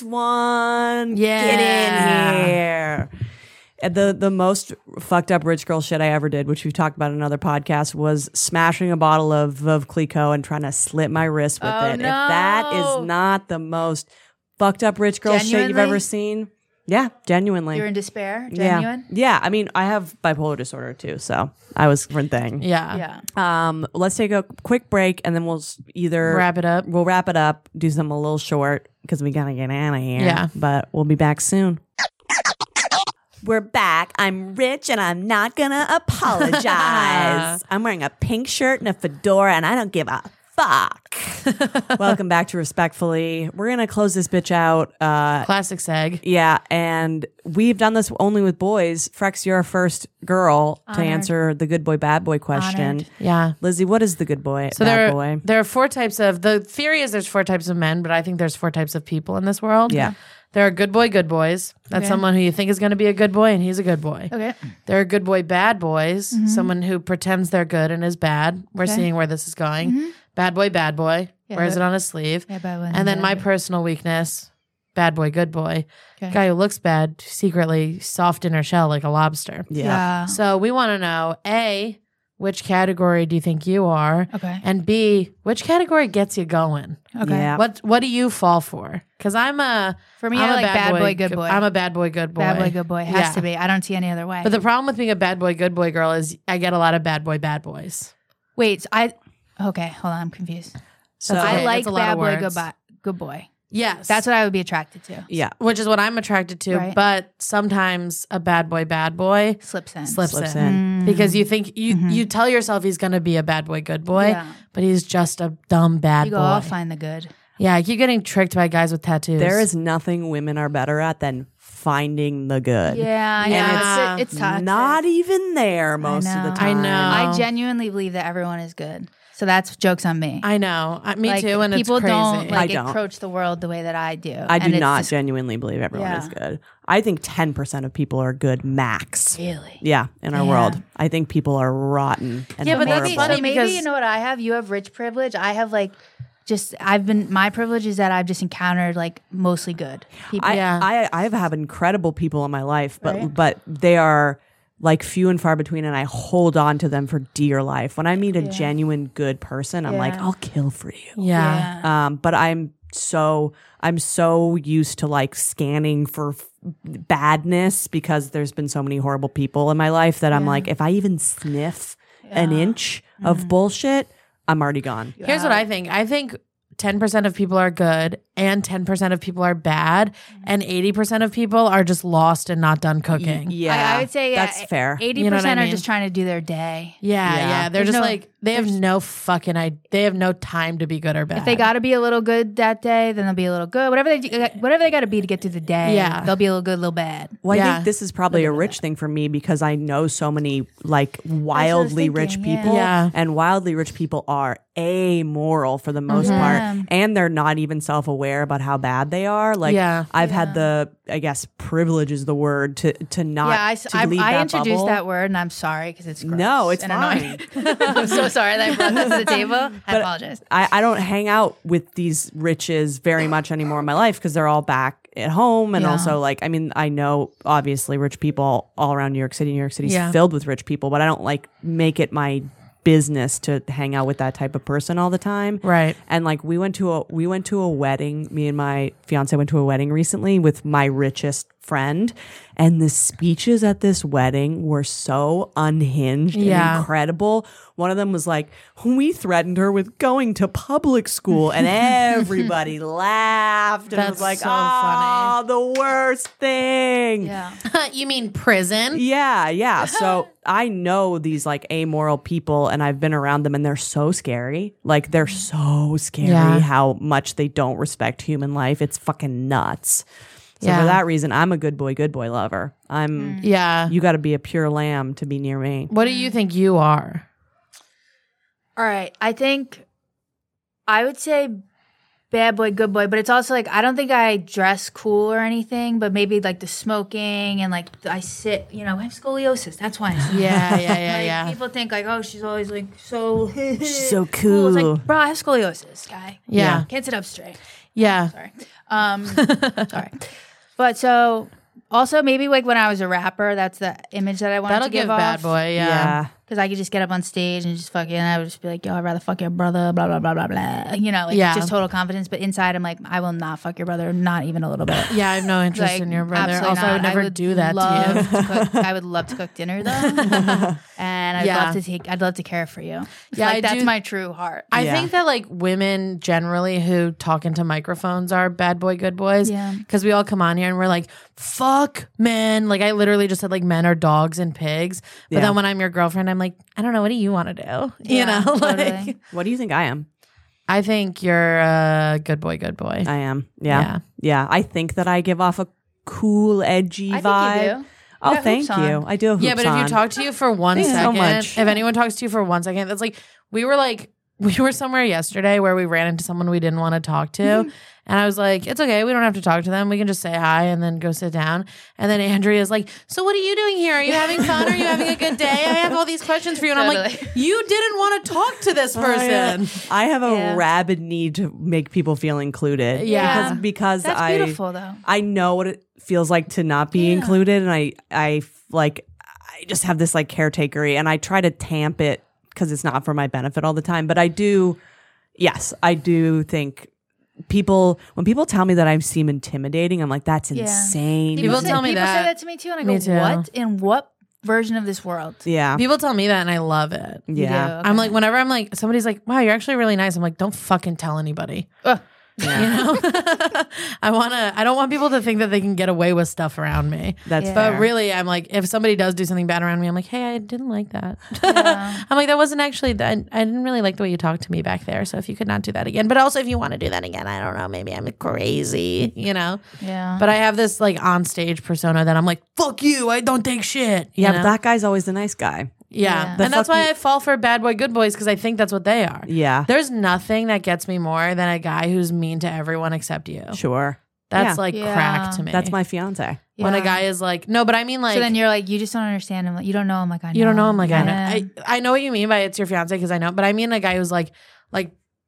one. Yeah. Get in here. And The the most fucked up rich girl shit I ever did, which we've talked about in another podcast, was smashing a bottle of Veuve Clicquot and trying to slit my wrist with Oh, it. If that no. is not the most fucked up rich girl shit you've Genuinely? ever seen, yeah, genuinely. You're in despair? yeah. Genuine? Yeah, I mean, I have bipolar disorder too, so I was a different thing. Yeah. Yeah. Um, let's take a quick break and then we'll s- either Wrap it up. We'll wrap it up, do something a little short because we gotta get out of here. Yeah. But we'll be back soon. We're back. I'm rich and I'm not gonna apologize. I'm wearing a pink shirt and a fedora and I don't give a fuck. Welcome back to Respectfully. We're gonna close this bitch out. Uh, Classic seg. yeah, and we've done this only with boys. Frex, you're our first girl to Honored. answer the good boy, bad boy question. Honored. Yeah. Lizzie, what is the good boy, So bad there, boy? there are four types of the theory is there's four types of men, but I think there's four types of people in this world. Yeah. There are good boy, good boys. That's Okay. someone who you think is going to be a good boy, and he's a good boy. Okay. There are good boy, bad boys. Someone who pretends they're good and is bad. We're Okay. seeing where this is going. Bad boy, bad boy. Yeah, Wears but- it on his sleeve. Yeah, bad boy, and then bad my boy. personal weakness, bad boy, good boy. Okay. Guy who looks bad, secretly soft inner shell like a lobster. Yeah. Yeah. So we want to know A, which category do you think you are? Okay. And B, which category gets you going? Okay. Yeah. What what do you fall for? Because I'm a For me, I'm I a like bad boy, good boy. I'm a bad boy, good boy. Bad boy, good boy. Has Yeah. to be. I don't see any other way. But the problem with being a bad boy, good boy girl is I get a lot of bad boy, bad boys. Wait, so I. Okay, hold on. I'm confused. So That's okay. I like that's a lot bad of boy, words. good, boy, good boy. Yes, That's what I would be attracted to. yeah. which is what I'm attracted to. Right. But sometimes a bad boy, bad boy Slips in. slips, Slips in. in. because you think you you tell yourself he's going to be a bad boy, good boy, Yeah. but he's just a dumb bad You go, boy. I'll find the good. Yeah, I keep getting tricked by guys with tattoos. There is nothing women are better at than finding the good. Yeah, I Yeah. know. It's, it's toxic. Not even there most of the know. I time. know. I genuinely believe that everyone is good. So that's jokes on me. I know. I, me like, too. And people it's crazy. don't like I don't. approach the world the way that I do. I do And it's not just- genuinely believe everyone Yeah. is good. I think ten percent of people are good max. Really? Yeah, in our Yeah. world. I think people are rotten and Yeah, but that's horrible. Maybe, funny so maybe because- you know what I have? You have rich privilege. I have like just I've been my privilege is that I've just encountered like mostly good people. I, Yeah. I I have had incredible people in my life, but Right. but they are like few and far between, and I hold on to them for dear life. When I meet a Yeah. genuine good person, I'm like, Yeah. I'll kill for you. Yeah. Yeah. Um, but I'm so I'm so used to like scanning for f- badness because there's been so many horrible people in my life that I'm Yeah. like, if I even sniff an Yeah. inch of bullshit, I'm already gone. Here's what I think. I think ten percent of people are good and ten percent of people are bad and eighty percent of people are just lost and not done cooking. Yeah, I, I would say yeah, that's fair. eighty You know percent what I are mean? just trying to do their day. Yeah, Yeah. yeah. They're There's just no- like they have no fucking I they have no time to be good or bad. If they got to be a little good that day, then they'll be a little good. Whatever they do, whatever they got to be to get through the day, Yeah. they'll be a little good, a little bad. Well, I Yeah. think this is probably a rich thing for me because I know so many like wildly rich thinking, yeah. people, Yeah. and wildly rich people are amoral for the most Yeah. part, and they're not even self-aware about how bad they are. Like, Yeah. I've had the, I guess, privilege is the word to to not yeah, I, to I, leave I that introduced bubble. that word, and I'm sorry because it's gross No, it's and annoying. I'm so sorry that I brought that to the table. I apologize. I, I don't hang out with these riches very much anymore in my life because they're all back at home. And Yeah. also, like, I mean, I know obviously rich people all around New York City. New York City's Yeah. filled with rich people, but I don't like make it my business to hang out with that type of person all the time. Right. And like we went to a we went to a wedding. Me and my fiance went to a wedding recently with my richest friend, and the speeches at this wedding were so unhinged Yeah. and incredible. One of them was like, we threatened her with going to public school, and everybody laughed and That's was like, so oh, the worst thing. Yeah. You mean prison? Yeah, yeah. So I know these like amoral people and I've been around them and they're so scary. Like they're so scary Yeah. how much they don't respect human life. It's fucking nuts. So Yeah. for that reason, I'm a good boy, good boy lover. I'm Yeah. you gotta be a pure lamb to be near me. What do you think you are? All right. I think I would say bad boy, good boy, but it's also like I don't think I dress cool or anything, but maybe like the smoking and like I sit, you know, I have scoliosis. That's why. I Yeah, yeah, yeah, Like, yeah. people think like, oh, she's always like so She's so It's cool. like, bro, I have scoliosis, guy. Yeah. Can't sit up straight. Yeah. Sorry. Um, sorry. But so also maybe like when I was a rapper, that's the image that I wanted That'll to give, give off. bad boy, yeah. yeah. Because I could just get up on stage and just fucking, I would just be like, yo, I'd rather fuck your brother, blah, blah, blah, blah, blah. You know, like Yeah. just total confidence. But inside, I'm like, I will not fuck your brother, not even a little bit. Yeah, I have no interest Like, in your brother. absolutely Also, I would not. never do that love to you. to cook, I would love to cook dinner though, and I'd Yeah. love to take. I'd love to care for you. Yeah, like I that's do- my true heart. I Yeah. think that like women generally who talk into microphones are bad boy, good boys. Yeah. Because we all come on here and we're like, fuck men. Like I literally just said like men are dogs and pigs. But Yeah. then when I'm your girlfriend, I'm like, I don't know, what do you want to do? You Yeah, know? Like totally. What do you think I am? I think you're a good boy, good boy. I am. Yeah. Yeah. Yeah. I think that I give off a cool, edgy I vibe. think you do. Oh, got thank hoops you. on. I do have Yeah, hoops but if you on. talk to you for one Thanks so second, much. if anyone talks to you for one second, that's like we were like we were somewhere yesterday where we ran into someone we didn't want to talk to. Mm-hmm. And I was like, it's okay. We don't have to talk to them. We can just say hi and then go sit down. And then Andrea's like, so what are you doing here? Are you having fun? Are you having a good day? I have all these questions for you. And I'm like, Totally. you didn't want to talk to this person. I have a Yeah. rabid need to make people feel included. Yeah. Because, because That's I beautiful though. I know what it feels like to not be Yeah. included, and I I like I just have this like caretakery, and I try to tamp it because it's not for my benefit all the time. But I do, yes, I do think people when people tell me that I seem intimidating, I'm like, that's Yeah. insane. People say, tell me people that. say that to me too, and I Me go, too. what? In what version of this world? yeah, People tell me that and I love it. You yeah. do, okay. I'm like, whenever I'm like, somebody's like, wow, you're actually really nice. I'm like, don't fucking tell anybody. Ugh. Yeah. You know, I want to, I don't want people to think that they can get away with stuff around me. That's Yeah. But fair. really, I'm like, if somebody does do something bad around me, I'm like, hey, I didn't like that. Yeah. I'm like, that wasn't actually, that. I didn't really like the way you talked to me back there. So if you could not do that again, but also if you want to do that again, I don't know, maybe I'm crazy, you know? Yeah. But I have this like on stage persona that I'm like, fuck you, I don't take shit. you yeah, know? but that guy's always the nice guy. Yeah. Yeah. The And that's fuck why you- I fall for bad boy, good boys, because I think that's what they are. Yeah, There's nothing that gets me more than a guy who's mean to everyone except you. sure. That's Yeah. like Yeah. crack to me. That's my fiance. when a Yeah. guy is like, no, but I mean like, so then you're like, you just don't understand him. Like, you don't know him like I know. you don't know him like I know. Yeah. I, I know what you mean by it's your fiance because I know, but I mean a guy who's like, like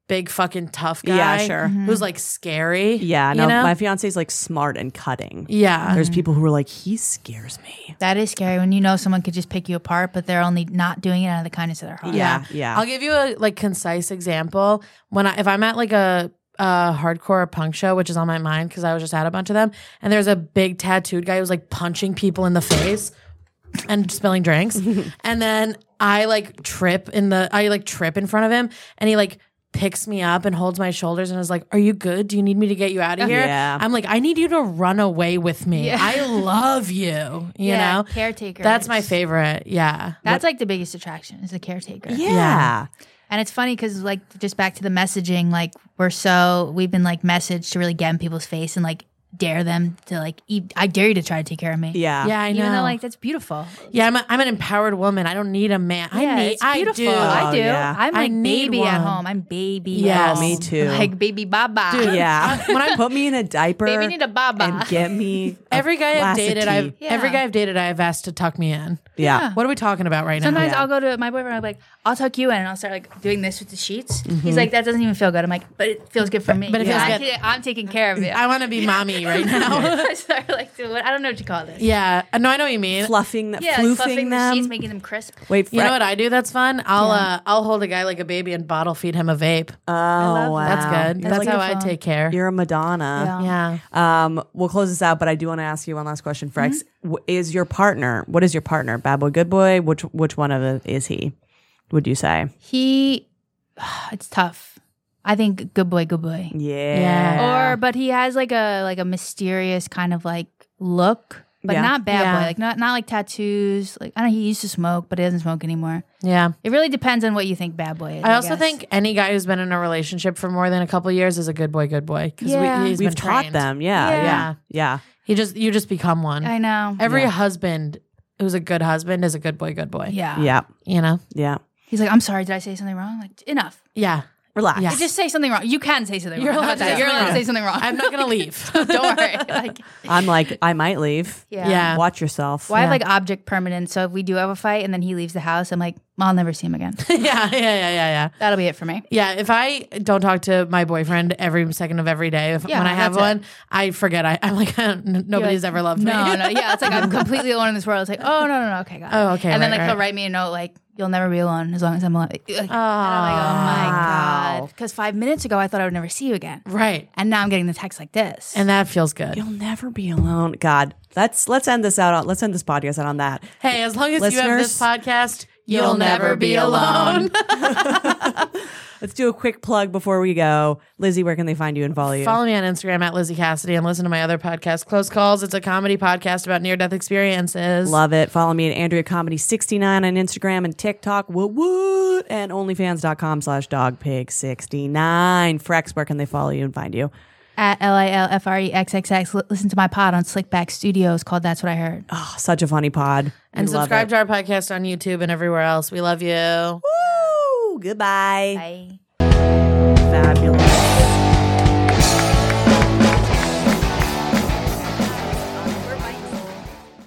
big fucking tough guy. Yeah, sure. Who's like scary. Yeah, you no, know? my fiance's like smart and cutting. yeah. There's people who are like, he scares me. That is scary when you know someone could just pick you apart, but they're only not doing it out of the kindness of their heart. Yeah, yeah. I'll give you a like concise example. When I if I'm at like a a hardcore punk show, which is on my mind because I was just at a bunch of them, and there's a big tattooed guy who's like punching people in the face and spilling drinks, and then I like trip in the I like trip in front of him, and he like picks me up and holds my shoulders and is like, "Are you good? Do you need me to get you out of here?" Yeah. I'm like, "I need you to run away with me. Yeah. I love you." You Yeah, know, caretakers. that's my favorite. Yeah, That's like the biggest attraction is the caretaker. Yeah. Yeah. And it's funny because, like, just back to the messaging, like, we're so, we've been, like, messaged to really get in people's face and, like, dare them to, like, e- I dare you to try to take care of me. Yeah. yeah, I know. Even though, like, that's beautiful. yeah, I'm, a, I'm an empowered woman. I don't need a man. I yeah, need. it's beautiful. I do. I Oh, do. yeah. I'm I like need baby at one. home. I'm baby. Yes. at home. Me too. Like baby baba. Dude, Yeah. when I Put me in a diaper Baby need a baba. and get me a every guy I've glass of dated, tea. I've Yeah. every guy I've dated, I've asked to tuck me in. Yeah. What are we talking about right Sometimes now? I'll go to my boyfriend. I'm like, I'll tuck you in, and I'll start like doing this with the sheets. He's like, that doesn't even feel good. I'm like, but it feels good for me. but it feels I good. can- I'm taking care of it. I want to be mommy right now. I start like doing what I don't know what you call this. yeah, no, I know what you mean. Fluffing, the, Yeah, like floofing fluffing the them. sheets, making them crisp. Wait, You know Fre- what I do? That's fun. I'll uh, I'll hold a guy like a baby and bottle feed him a vape. Oh, love wow. That's good. That's That's how I beautiful. take care. You're a Madonna. Yeah. Yeah. Um, we'll close this out, but I do want to ask you one last question, Frex. Mm-hmm. W- Is your partner? What is your partner? Bad boy, good boy? Which which one of it is he? Would you say? He, it's tough. I think good boy, good boy. Yeah. Yeah. Or, but he has like a like a mysterious kind of like look, but Yeah. not bad Yeah. boy. Like not not like tattoos. Like I don't know. He used to smoke, but he doesn't smoke anymore. Yeah. It really depends on what you think bad boy is. I also guess. think any guy who's been in a relationship for more than a couple years is a good boy, good boy. Because Yeah. we, he's We've been taught trained. them. Yeah. Yeah. Yeah. Yeah. He just you just become one. I know. Every Yeah. husband who's a good husband is a good boy, good boy. Yeah. Yeah. You know? Yeah. He's like, I'm sorry. Did I say something wrong? Like enough. Yeah. Relax. Yeah. Just say something wrong. You can say something You're wrong. How allowed about to that? say You're something allowed to wrong. say something wrong. I'm not gonna leave. Don't worry. Like, I'm like, I might leave. yeah. Yeah. Watch yourself. Well, I have Yeah. like object permanence. So if we do have a fight and then he leaves the house, I'm like, I'll never see him again. yeah, yeah, yeah, yeah, yeah. That'll be it for me. Yeah, if I don't talk to my boyfriend every second of every day, if, Yeah, when I have that's it. one, I forget. I, I'm like, nobody's ever loved me. No, no, yeah, it's like I'm completely alone in this world. It's like, oh no, no, no, okay, got it. Oh, okay, And then right, like he'll right. write me a note like, "You'll never be alone as long as I'm alive." Like, and I'm like, oh Wow. my god, because five minutes ago I thought I would never see you again, Right. and now I'm getting the text like this. And that feels good. You'll never be alone. God, let's let's end this out. On, let's end this podcast out on that. Hey, as long as you have this Listeners, podcast, you'll, never be alone. Let's do a quick plug before we go. Lizzie, where can they find you and follow you? Follow me on Instagram at Lizzie Cassidy and listen to my other podcast, Close Calls. It's a comedy podcast about near-death experiences. Love it. Follow me at Andrea Comedy sixty-nine on Instagram and TikTok. What what? And OnlyFans.com slash dogpig69. Frex, where can they follow you and find you? At L I L F R E X X X. L- Listen to my pod on Slickback Studios called That's What I Heard. Oh, such a funny pod. And We love subscribe it. to our podcast on YouTube and everywhere else. We love you. Woo! Goodbye. Bye. Fabulous.